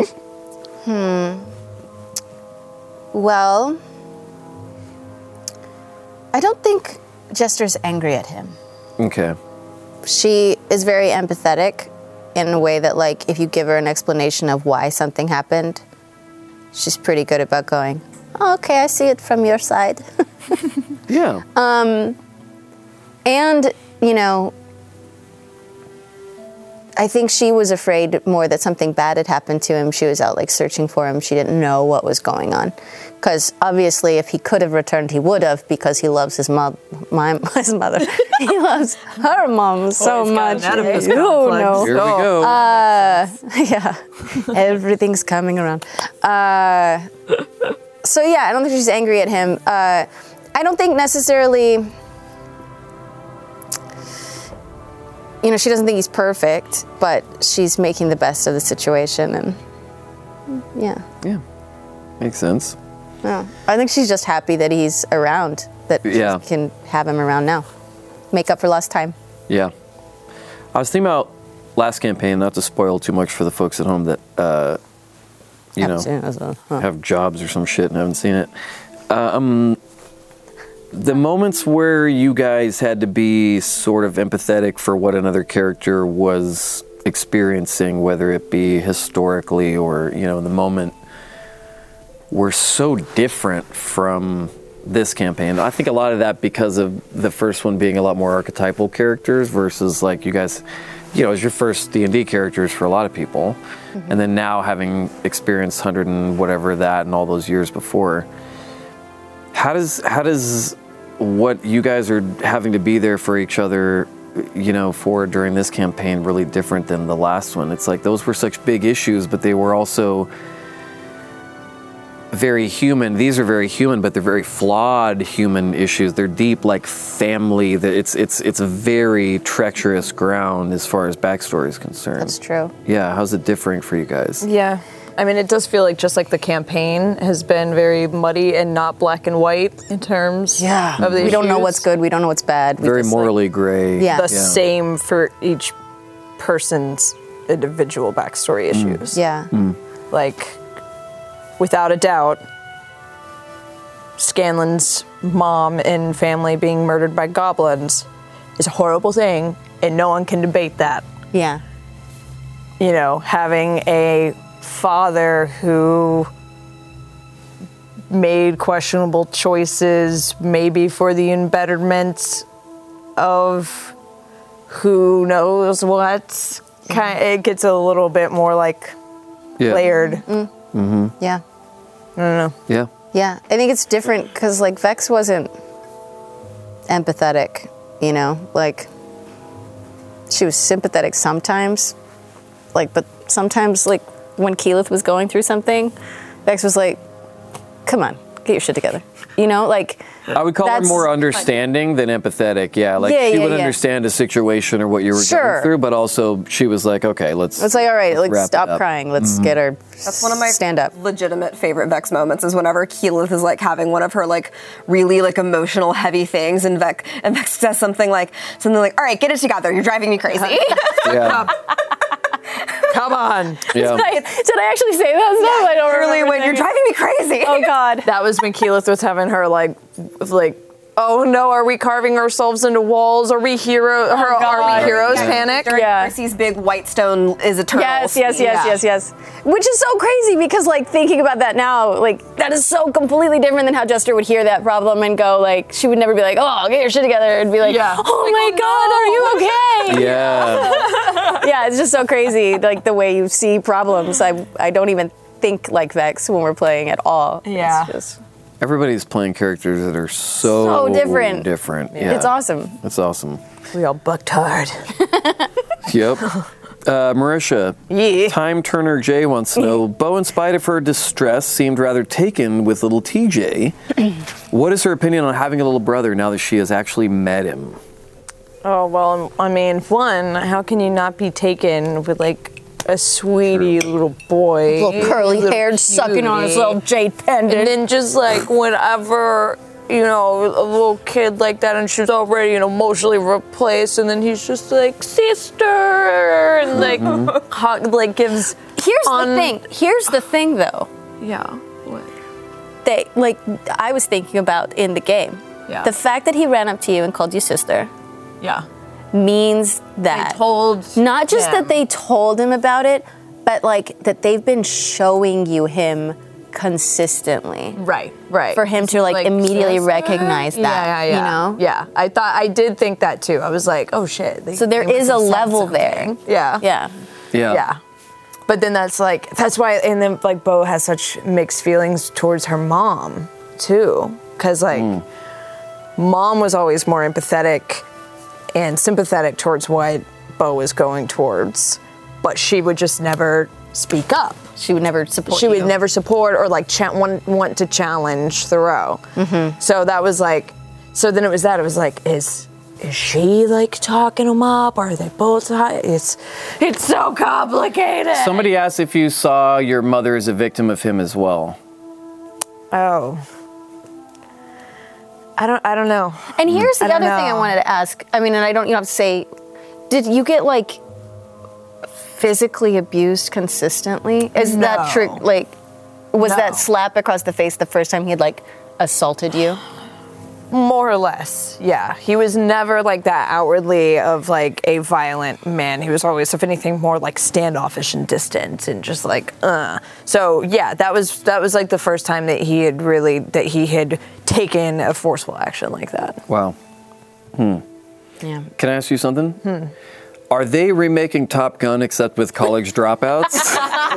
Well, I don't think Jester's angry at him. Okay. She is very empathetic in a way that, like, if you give her an explanation of why something happened, she's pretty good about going, oh, okay, I see it from your side. Yeah. And, you know, I think she was afraid more that something bad had happened to him. She was out, like, searching for him. She didn't know what was going on. Because, obviously, if he could have returned, he would have, because he loves his mother. He loves her mom so much. Oh, no. Here we go. Yeah. Everything's coming around. So, yeah, I don't think she's angry at him. I don't think necessarily... You know, she doesn't think he's perfect, but she's making the best of the situation, and yeah. Yeah. Makes sense. Yeah. I think she's just happy that he's around, that she can have him around now. Make up for lost time. Yeah. I was thinking about last campaign, not to spoil too much for the folks at home that, have jobs or some shit and haven't seen it. The moments where you guys had to be sort of empathetic for what another character was experiencing, whether it be historically or, the moment, were so different from this campaign. I think a lot of that because of the first one being a lot more archetypal characters versus like you guys, it was your first D&D characters for a lot of people. Mm-hmm. And then now having experienced 100 and whatever that and all those years before, how does what you guys are having to be there for each other, for during this campaign really different than the last one? It's like those were such big issues, but they were also very human. These are very human, but they're very flawed human issues. They're deep, like family. That it's a very treacherous ground as far as backstory is concerned. That's true. Yeah, how's it differing for you guys? Yeah. I mean, it does feel like just like the campaign has been very muddy and not black and white in terms of the We don't know what's good. We don't know what's bad. Very morally gray. Yeah. The same for each person's individual backstory issues. Yeah. Like, without a doubt, Scanlan's mom and family being murdered by goblins is a horrible thing, and no one can debate that. Yeah. You know, having a father who made questionable choices, maybe for the embetterment of who knows what. It gets a little bit more like layered. Yeah. I don't know. Yeah. Yeah. I think it's different because, like, Vex wasn't empathetic, you know? Like, she was sympathetic sometimes. Like, but sometimes, like, when Keyleth was going through something, Vex was like, come on, get your shit together. You know, like... I would call her more understanding than empathetic, yeah. Like, she would understand a situation or what you were going through, but also she was like, okay, let's... It's like, all right, like, stop crying. Let's get her... That's one of my stand up. legitimate favorite Vex moments is whenever Keyleth is, like, having one of her, like, really, like, emotional, heavy things, and Vex says something like, all right, get it together. You're driving me crazy. Yeah. Come on. Yeah. Did I actually say that stuff? I don't Really, remember. when you're driving me crazy. Oh, God. That was when Keyleth was having her, like, oh no, are we carving ourselves into walls? Are we heroes panic? During Percy's big white stone is eternal. Yes. Which is so crazy because, like, thinking about that now, like, that is so completely different than how Jester would hear that problem and go, like, she would never be like, oh, get your shit together. It'd be like, oh my God, are you okay? Yeah. Yeah, it's just so crazy, like, the way you see problems. I don't even think like Vex when we're playing at all. Yeah. It's just... Everybody's playing characters that are so different. Yeah. It's awesome. It's awesome. We all bucked hard. Yep. Marisha, Time Turner J wants to know, Bo, in spite of her distress, seemed rather taken with little TJ. What is her opinion on having a little brother now that she has actually met him? Oh, well, I mean, one, how can you not be taken with, like, a sweetie little boy, little curly-haired, sucking on his little jade pendant, and then just like whenever, you know, a little kid like that, and she's already emotionally replaced, and then he's just like, sister, and like like gives. Here's the thing, though. Yeah. What? I was thinking about in the game. Yeah. The fact that he ran up to you and called you sister. Yeah. Means that not just that they told him about it, but like that they've been showing you him consistently. Right. For him to like immediately recognize that. Yeah. You know? Yeah. I did think that too. I was like, oh shit. So there is a level there. Yeah. But then that's why, and then like Bo has such mixed feelings towards her mom too, because like mom was always more empathetic and sympathetic towards what Bo was going towards, but she would just never speak up. She would never support. She would never support or like want to challenge Thoreau. So that was like, so then it was like, is she like talking him up? Or are they both? It's so complicated. Somebody asked if you saw your mother as a victim of him as well. Oh. I don't know. And here's the other thing I wanted to ask. I mean, and you don't have to say, did you get like physically abused consistently? Is that true? Like, was that slap across the face the first time he had like assaulted you? More or less, yeah. He was never like that outwardly of like a violent man. He was always, if anything, more like standoffish and distant and just like, So yeah, that was like the first time that he had taken a forceful action like that. Wow. Yeah. Can I ask you something? Are they remaking Top Gun except with college dropouts?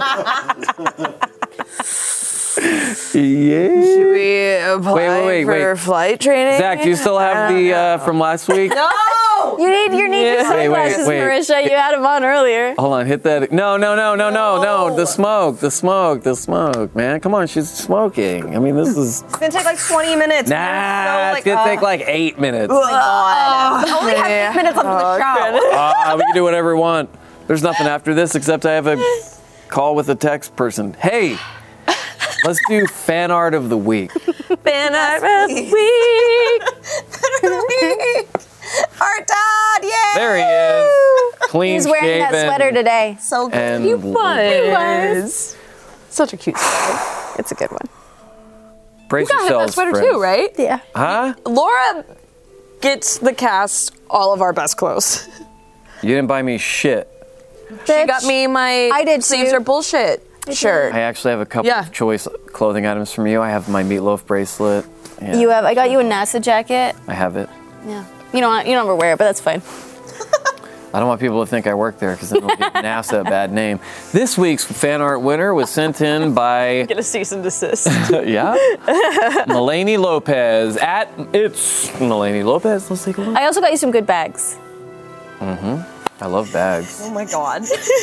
Yeah. Should we apply for flight training? Zach, do you still have the from last week? No! You need your sunglasses, Marisha. You had them on earlier. Hold on, hit that. No. The smoke, man. Come on, she's smoking. I mean, this is... It's gonna take like 20 minutes. Nah, it's gonna take like 8 minutes. Oh my God. I only have 8 minutes left of the show. We can do whatever we want. There's nothing after this except I have a call with a text person. Hey, let's do fan art of the week. Fan art of the week. Art Dad, yay! There he is. clean He's wearing that sweater today. So good. And He was. Such a cute sweater. It's a good one. brace You got him that yourselves, sweater friends. too, right? Yeah. Huh? Laura gets the cast all of our best clothes. You didn't buy me shit. She got me my I did sleeves too. are bullshit shirt. I actually have a couple of choice clothing items from you. I have my meatloaf bracelet. Yeah, I got you a NASA jacket. I have it. Yeah. You don't ever wear it, but that's fine. I don't want people to think I work there because then it'll give NASA a bad name. This week's fan art winner was sent in by... Get a cease and desist. yeah? Melanie Lopez. It's Melanie Lopez. Let's take a look. I also got you some good bags. I love bags. Oh my God.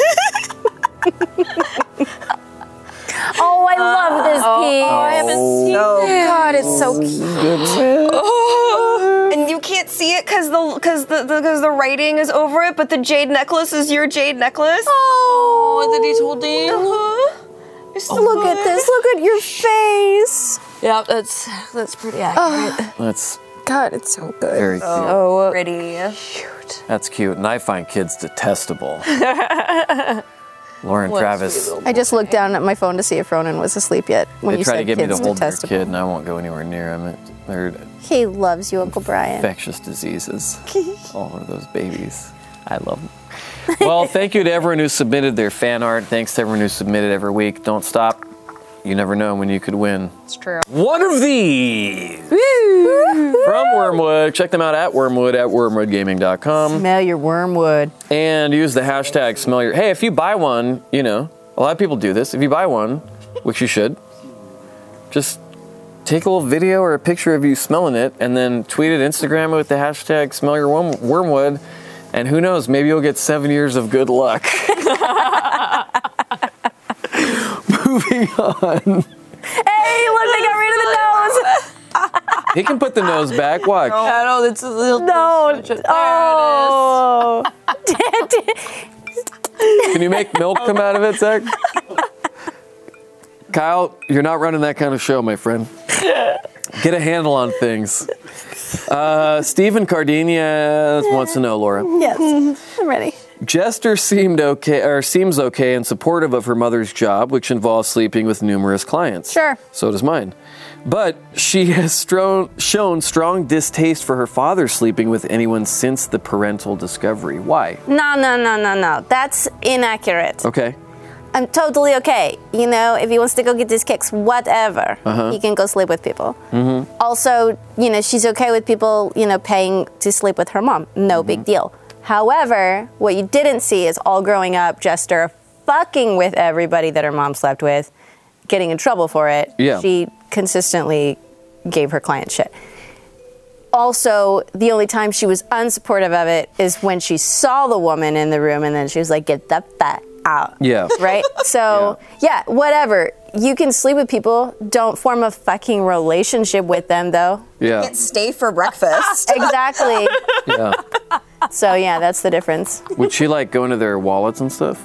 Oh, I love this piece. I haven't seen it. God, it's so cute. And you can't see it because the writing is over it, but the jade necklace is your jade necklace. Oh, that he's holding. Look at this. Look at your face. Yeah, that's pretty accurate. That's God, it's so good. very cute. Oh, pretty. That's cute. And I find kids detestable. Lauren Travis, I just looked down at my phone to see if Ronan was asleep yet. When they you try said to get me to kids hold their detestable. kid, and I won't go anywhere near them. They're He loves you, Uncle Brian. infectious diseases. All of those babies. I love them. Well, thank you to everyone who submitted their fan art. Thanks to everyone who submitted every week. Don't stop. You never know when you could win. It's true. One of these from Wormwood. Check them out at wormwoodgaming.com. Smell your wormwood. And use the hashtag smell your... Hey, if you buy one, a lot of people do this. If you buy one, which you should, just take a little video or a picture of you smelling it and then tweet it, Instagram it with the hashtag smell your wormwood. And who knows, maybe you'll get 7 years of good luck. Moving on. Hey, look, they got rid of the nose. He can put the nose back. Watch. I know, it's a little... No. There Oh. Can you make milk come out of it, Zach? Kyle, you're not running that kind of show, my friend. Get a handle on things. Stephen Cardenas wants to know, Laura. Yes, I'm ready. Jester seems okay and supportive of her mother's job, which involves sleeping with numerous clients. Sure. So does mine. But she has shown strong distaste for her father sleeping with anyone since the parental discovery. Why? No. That's inaccurate. Okay. I'm totally okay. If he wants to go get his kicks, whatever. He can go sleep with people. Mm-hmm. Also, she's okay with people, paying to sleep with her mom. No big deal. However, what you didn't see is all growing up, Jester fucking with everybody that her mom slept with, getting in trouble for it. Yeah. She consistently gave her client shit. Also, the only time she was unsupportive of it is when she saw the woman in the room and then she was like, get the fuck out. Yeah. Right? So, yeah, whatever. You can sleep with people. Don't form a fucking relationship with them, though. Yeah. Can't stay for breakfast. Exactly. Yeah. So, yeah, that's the difference. Would she like go into their wallets and stuff?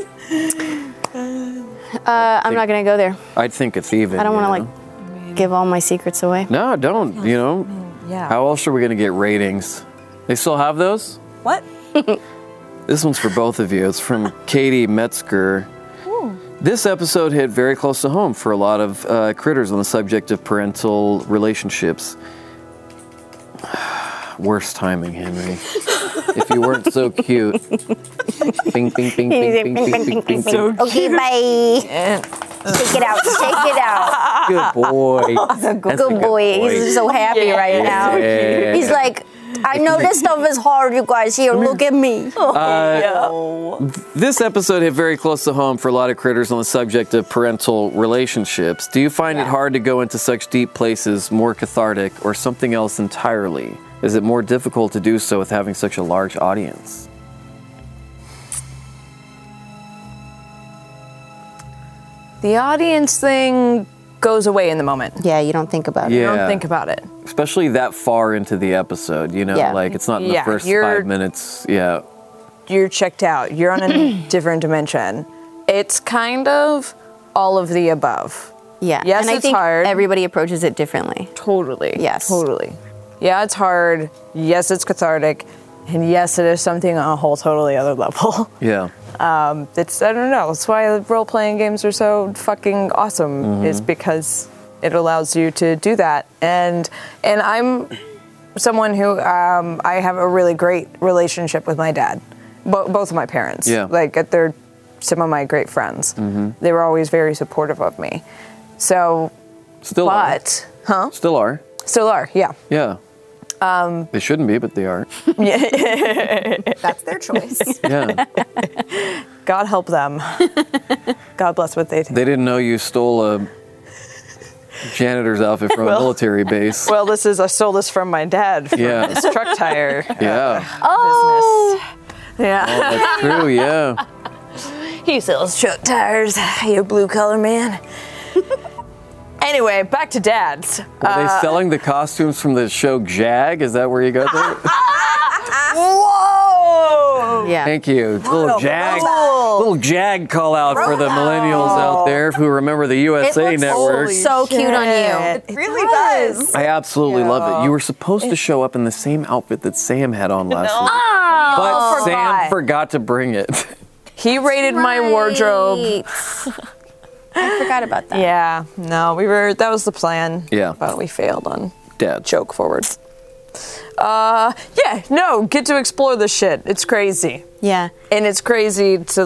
I'm not going to go there. I'd think it's even. I don't want to, give all my secrets away. No, don't. Yeah. How else are we going to get ratings? They still have those? What? This one's for both of you. It's from Katie Metzger. This episode hit very close to home for a lot of critters on the subject of parental relationships. Worst timing, Henry. If you weren't so cute. Bing, bing, bing, bing, bing, bing, bing, bing, bing. Okay, bye. Take it out. Take it out. Good boy. That's a Good boy. He's so happy right now. Yeah. He's like, I know this stuff is hard, you guys. Here, look at me. This episode hit very close to home for a lot of critters on the subject of parental relationships. Do you find it hard to go into such deep places, more cathartic, or something else entirely? Is it more difficult to do so with having such a large audience? The audience thing goes away in the moment. Yeah, you don't think about it. You don't think about it. Especially that far into the episode, Yeah. like it's not in the first 5 minutes. Yeah. You're checked out. You're on a different dimension. It's kind of all of the above. Yeah. Yes, and I it's think hard. everybody approaches it differently. Totally. Yes. Totally. Yeah, it's hard. Yes, it's cathartic. And yes, it is something on a whole totally other level. Yeah. It's, I don't know, that's why role-playing games are so fucking awesome, is because it allows you to do that. And I'm someone who, I have a really great relationship with my dad. Both of my parents. Yeah. Like, they're some of my great friends. They were always very supportive of me. So, Still are. Still are. Still are, yeah. Yeah. They shouldn't be, but they are. That's their choice. Yeah. God help them. God bless what they do. They didn't know you stole a janitor's outfit from a military base. Well, I stole this from my dad from his truck tire Yeah. business. Yeah. Oh, that's true, yeah. He sells truck tires, you blue collar man. Anyway, back to dads. Were they selling the costumes from the show Jag? Is that where you got that? Whoa! Yeah. Thank you. Little Jag call out for the millennials out there who remember the USA Network. So cute on you. It really does. I absolutely love it. You were supposed to show up in the same outfit that Sam had on last week. But Sam forgot to bring it. He raided my wardrobe. I forgot about that. Yeah, no, that was the plan. Yeah. But we failed on Dad. joke forward. Get to explore the shit. It's crazy. Yeah. And it's crazy to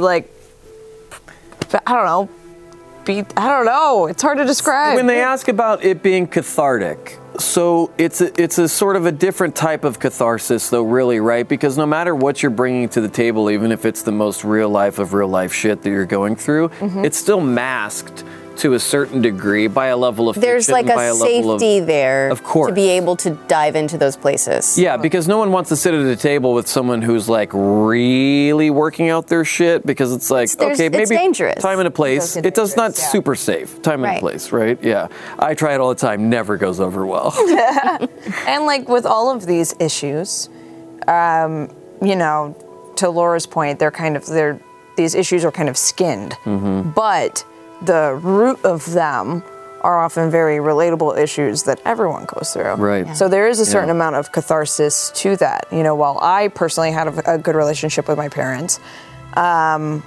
I don't know. It's hard to describe. When they ask about it being cathartic, so it's a sort of a different type of catharsis, though, really, right? Because no matter what you're bringing to the table, even if it's the most real life shit that you're going through, it's still masked to a certain degree by a level of There's fiction, like by a level safety there of course. to be able to dive into those places. Yeah, because no one wants to sit at a table with someone who's like really working out their shit, because it's like, okay, maybe it's dangerous. Time and a place. It does not super safe. Time and a place, right? Yeah. I try it all the time. Never goes over well. And like with all of these issues, to Laura's point, these issues are kind of skinned, but the root of them are often very relatable issues that everyone goes through. Right. Yeah. So there is a certain amount of catharsis to that. While I personally had a good relationship with my parents, I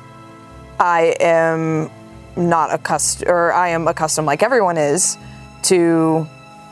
am accustomed, like everyone is, to,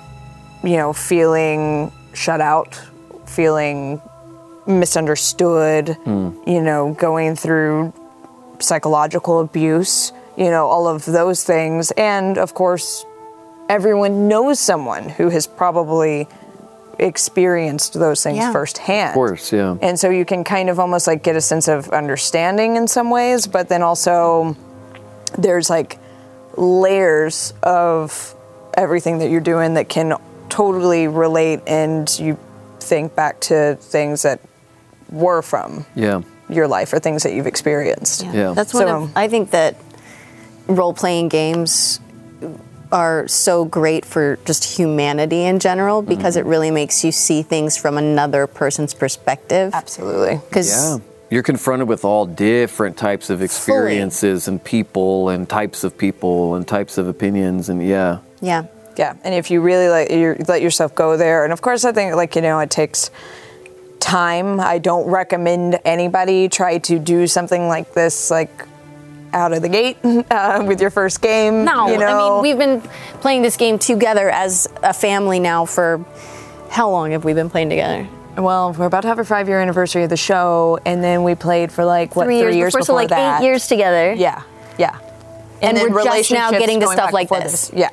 feeling shut out, feeling misunderstood, going through psychological abuse, all of those things. And of course, everyone knows someone who has probably experienced those things firsthand. Of course, yeah. And so you can kind of almost like get a sense of understanding in some ways, but then also there's like layers of everything that you're doing that can totally relate, and you think back to things that were from your life or things that you've experienced. Yeah. That's I think that role-playing games are so great for just humanity in general, because it really makes you see things from another person's perspective. Absolutely. Because you're confronted with all different types of experiences and people and types of opinions, and Yeah, and if you really let yourself go there, and of course I think it takes time. I don't recommend anybody try to do something like this out of the gate with your first game. No, I mean, we've been playing this game together as a family now for how long have we been playing together? Well, we're about to have a 5-year anniversary of the show, and then we played for 3 years before so like that. 8 years together. Yeah. And we're just now getting to stuff like this. Yeah.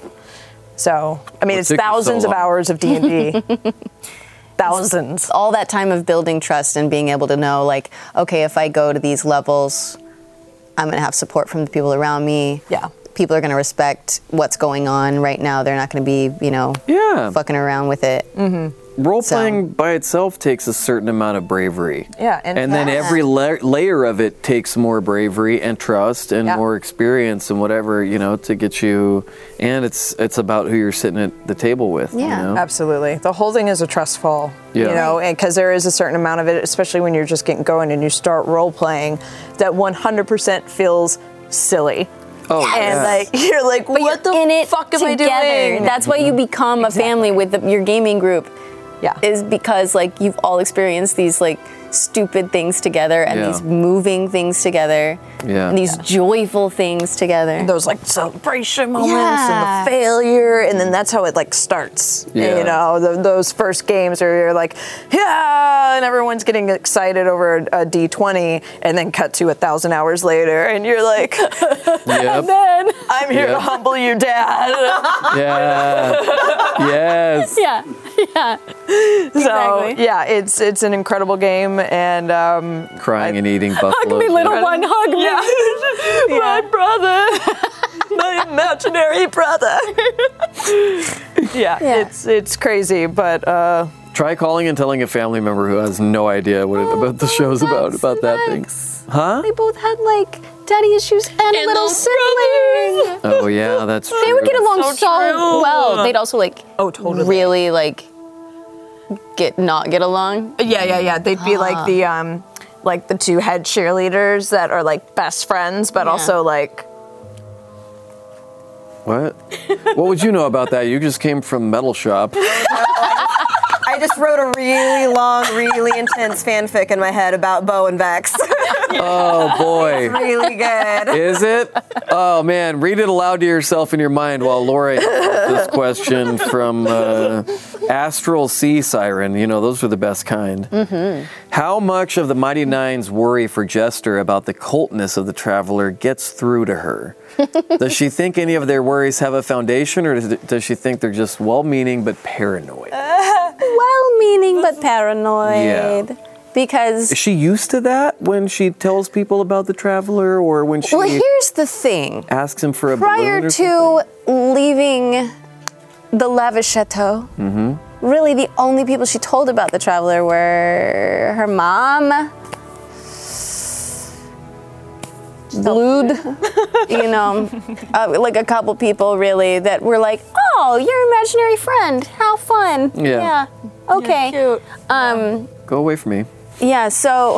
So, I mean, it's thousands of hours of D&D. Thousands. All that time of building trust and being able to know, okay, if I go to these levels, I'm going to have support from the people around me. Yeah. People are going to respect what's going on right now. They're not going to be, fucking around with it. Mm-hmm. Role-playing by itself takes a certain amount of bravery. Yeah. And then every layer of it takes more bravery and trust and more experience and whatever, to get you. And it's about who you're sitting at the table with. Yeah. Absolutely. The whole thing is a trust fall, and because there is a certain amount of it, especially when you're just getting going and you start role-playing, that 100% feels silly. Oh, and you're what the fuck am I doing? That's why you become a family with your gaming group. is because like you've all experienced these like stupid things together and these moving things together and these joyful things together. And those like celebration moments and the failure, and then that's how it like starts. You know, those first games where you're like, and everyone's getting excited over a D20, and then cut to 1,000 hours later, and you're like, and then I'm here to humble you, Dad. Yes. So it's an incredible game, and crying and eating buffalo. Hug me, little one, hug me. My brother, my imaginary brother. It's crazy, but try calling and telling a family member who has no idea what the show's about that thing. Huh? They both had like daddy issues and little siblings. Oh yeah, that's true. They would get along so well. They'd also like really like not get along. Yeah. They'd be like the two head cheerleaders that are like best friends, but also like. What? What would you know about that? You just came from Metal Shop. I just wrote a really long, really intense fanfic in my head about Bo and Vex. Oh boy. It's really good. Is it? Oh man, read it aloud to yourself in your mind while Laura answers this question from Astral Sea Siren. You know, those are the best kind. Mm-hmm. How much of the Mighty Nine's worry for Jester about the cultness of the Traveler gets through to her? Does she think any of their worries have a foundation, or does she think they're just well-meaning but paranoid? Well-meaning but paranoid. Yeah. Because... Is she used to that when she tells people about the Traveler, or when she... Well, here's the thing. Asks him for a balloon or something? Prior to leaving the lavish chateau, really the only people she told about the Traveler were her mom... Blood, you know, like a couple people really that were like, oh, your imaginary friend, how fun. Yeah. Okay. Yeah, cute. Go away from me. Yeah. So,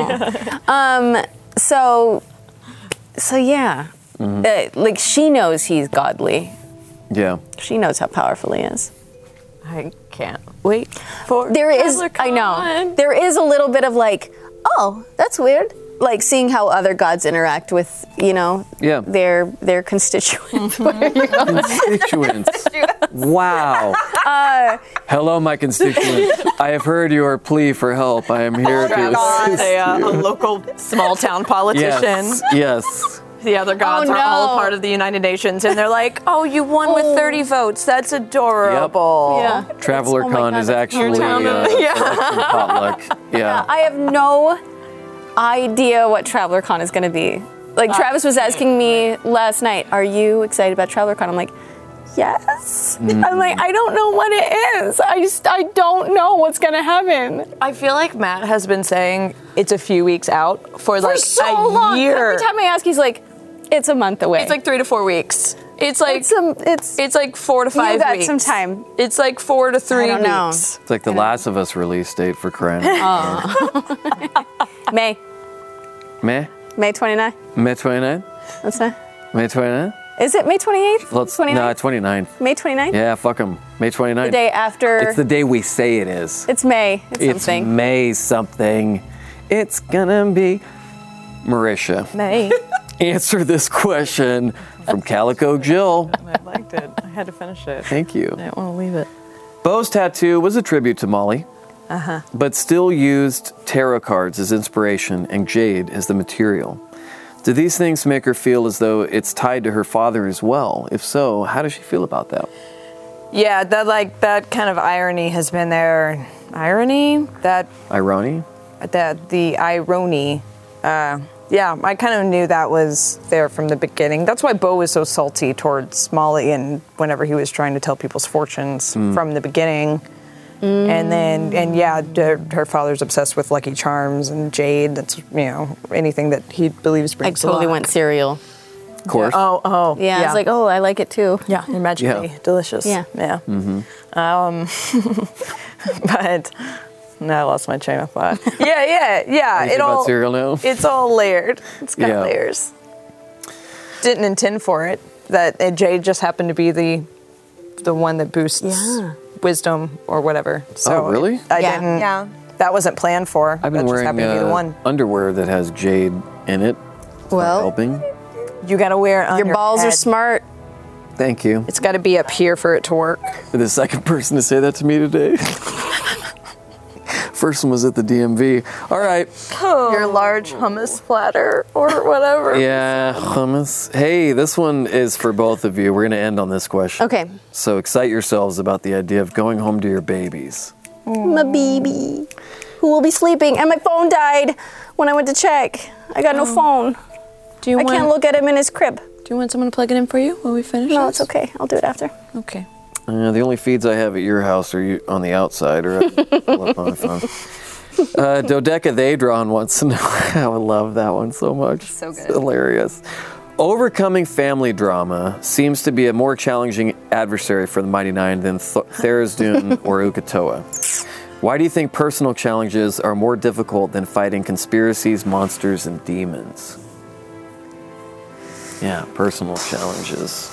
so yeah. Like she knows he's godly. Yeah. She knows how powerful he is. I can't wait for. There is. I know. There is a little bit of like, oh, that's weird. Like seeing how other gods interact with, you know, their constituents. Constituents. Wow. Hello, my constituents. I have heard your plea for help. I am here to assist you. A local small town politician. Yes. The other gods are all part of the United Nations, and they're like, "Oh, you won with 30 votes. That's adorable." Yeah. Traveler Con is actually potluck. Yeah. I have no idea what Traveler Con is going to be. Like Travis was asking me last night, "Are you excited about Traveler Con?" I'm like, "Yes." I'm like, I don't know what it is. I don't know what's going to happen. I feel like Matt has been saying it's a few weeks out for like so a long. year. Every time I ask, he's like, "It's a month away." It's like 3 to 4 weeks. It's like it's like 4 to 5 you got weeks. some time. It's like 4 to 3 weeks. Know. It's like the Last of Us release date for crying out loud. May 29th. May 29th? What's that? May 29th? Is it May 28th? No, 29th. May 29th? Yeah, fuck them. May 29th. The day after. It's the day we say it is. It's May. It's something. It's May something. It's gonna be Marisha. May. Answer this question from Calico Jill. I liked it. I had to finish it. Thank you. I didn't want to leave it. Bo's tattoo was a tribute to Molly, but still used tarot cards as inspiration and jade as the material. Do these things make her feel as though it's tied to her father as well? If so, how does she feel about that? Yeah, that kind of irony has been there. Irony? The irony. Yeah, I kind of knew that was there from the beginning. That's why Bo was so salty towards Molly, and whenever he was trying to tell people's fortunes from the beginning. And then, her father's obsessed with Lucky Charms and jade. That's, anything that he believes brings luck. I totally went cereal. Of course. Oh. Yeah, I was like, I like it too. Yeah, magically delicious. Yeah. Mm-hmm. But now I lost my train of thought. Yeah. It all about cereal now? It's all layered. It's got layers. Didn't intend for it. That jade just happened to be the one that boosts wisdom or whatever. So really? I didn't. Yeah. That wasn't planned for. I've been that just wearing happened to be the one. underwear that has jade in it. Well, Helping. You got to wear it on your balls head. are smart. Thank you. It's got to be up here for it to work. You're the second person to say that to me today. First one was at the DMV. All right. Your large hummus platter or whatever. Yeah, hummus. Hey, this one is for both of you. We're going to end on this question. Okay. So excite yourselves about the idea of going home to your babies. My baby, who will be sleeping, and my phone died when I went to check. I got no phone. I can't look at him in his crib. Do you want someone to plug it in for you when we finish? No, it's okay. I'll do it after. Okay. The only feeds I have at your house are on the outside or up on my phone. Dodecahedron wants to know. I would love that one so much. So good. It's hilarious. Overcoming family drama seems to be a more challenging adversary for the Mighty Nine than Tharizdun or Uk'otoa. Why do you think personal challenges are more difficult than fighting conspiracies, monsters, and demons? Yeah, personal challenges.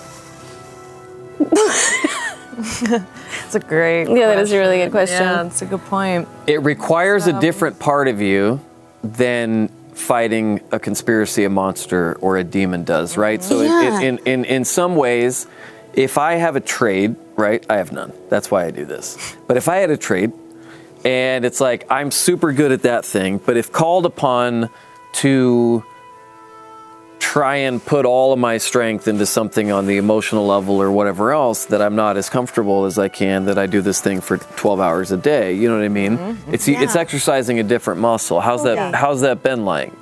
It's a great Yeah, that is a really good question. Yeah, that's a good point. It requires a different part of you than fighting a conspiracy, a monster, or a demon does, right? So in some ways, if I have a trade, right, I have none. That's why I do this. But if I had a trade, and it's like, I'm super good at that thing, but if called upon to try and put all of my strength into something on the emotional level or whatever else, that I'm not as comfortable as I can, that I do this thing for 12 hours a day. You know what I mean? Mm-hmm. It's exercising a different muscle. How's that been like?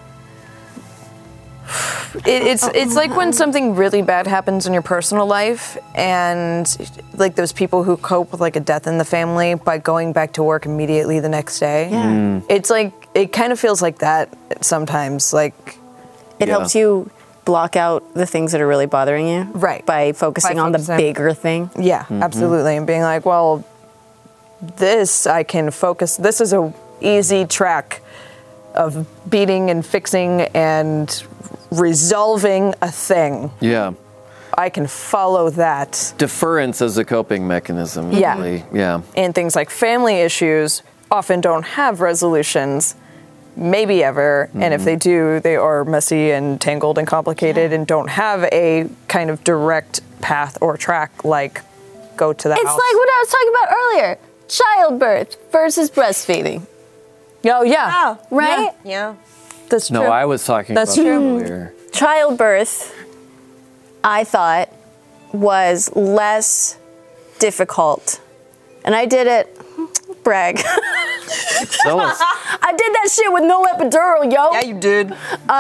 It's like when something really bad happens in your personal life, and like those people who cope with like a death in the family by going back to work immediately the next day. Yeah. It's like, it kind of feels like that sometimes. Like, It helps you block out the things that are really bothering you. Right. By focusing on the bigger thing. yeah, absolutely. And being like, well, this I can focus. This is a easy track of beating and fixing and resolving a thing. Yeah. I can follow that. Deference as a coping mechanism. Yeah. Really. Yeah. And things like family issues often don't have resolutions, maybe ever. And if they do, they are messy and tangled and complicated and don't have a kind of direct path or track, like go to the house. It's like what I was talking about earlier. Childbirth versus breastfeeding. Oh, yeah. Right? Yeah. That's true. No, I was talking That's about true. earlier. Childbirth, I thought, was less difficult. And I did it, brag. Tell us. I did that shit with no epidural, yo. Yeah, you did.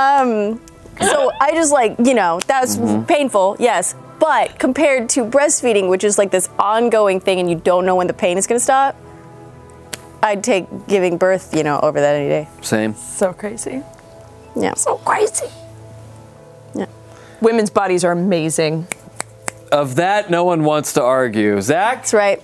So I just that's painful, yes. But compared to breastfeeding, which is like this ongoing thing and you don't know when the pain is gonna stop, I'd take giving birth, over that any day. Same. So crazy. Yeah. So crazy. Yeah. Women's bodies are amazing. Of that, no one wants to argue. Zach? That's right.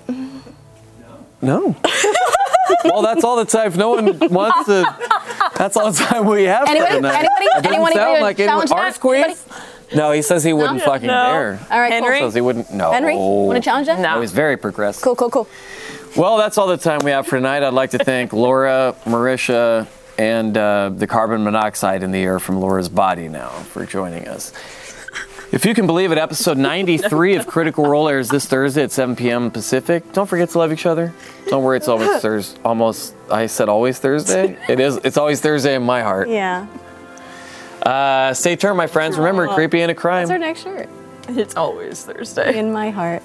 No. Well, that's all the time. If no one wants to, that's all the time we have for tonight. Anybody sound like challenge ours that? quiz? No, he says he wouldn't fucking dare. All right, Henry? He says he wouldn't. No. Henry, want to challenge that? No, he's very progressive. Cool. Well, that's all the time we have for tonight. I'd like to thank Laura, Marisha, and the carbon monoxide in the air from Laura's body now for joining us. If you can believe it, episode 93 of Critical Role airs this Thursday at 7 p.m. Pacific. Don't forget to love each other. Don't worry, it's always Thursday. I said always Thursday. It is. It's always Thursday in my heart. Yeah. Stay tuned, my friends. Remember, Creepy Ain't a Crime. That's our next shirt. It's always Thursday. In my heart.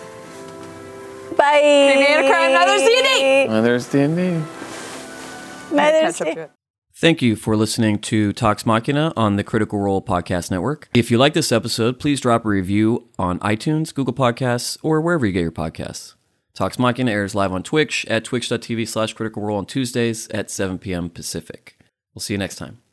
Bye. Creepy Ain't a Crime, neither's D&D. There's D&D. Neither's D&D. Thank you for listening to Talks Machina on the Critical Role Podcast Network. If you like this episode, please drop a review on iTunes, Google Podcasts, or wherever you get your podcasts. Talks Machina airs live on Twitch at twitch.tv/criticalrole on Tuesdays at 7 p.m. Pacific. We'll see you next time.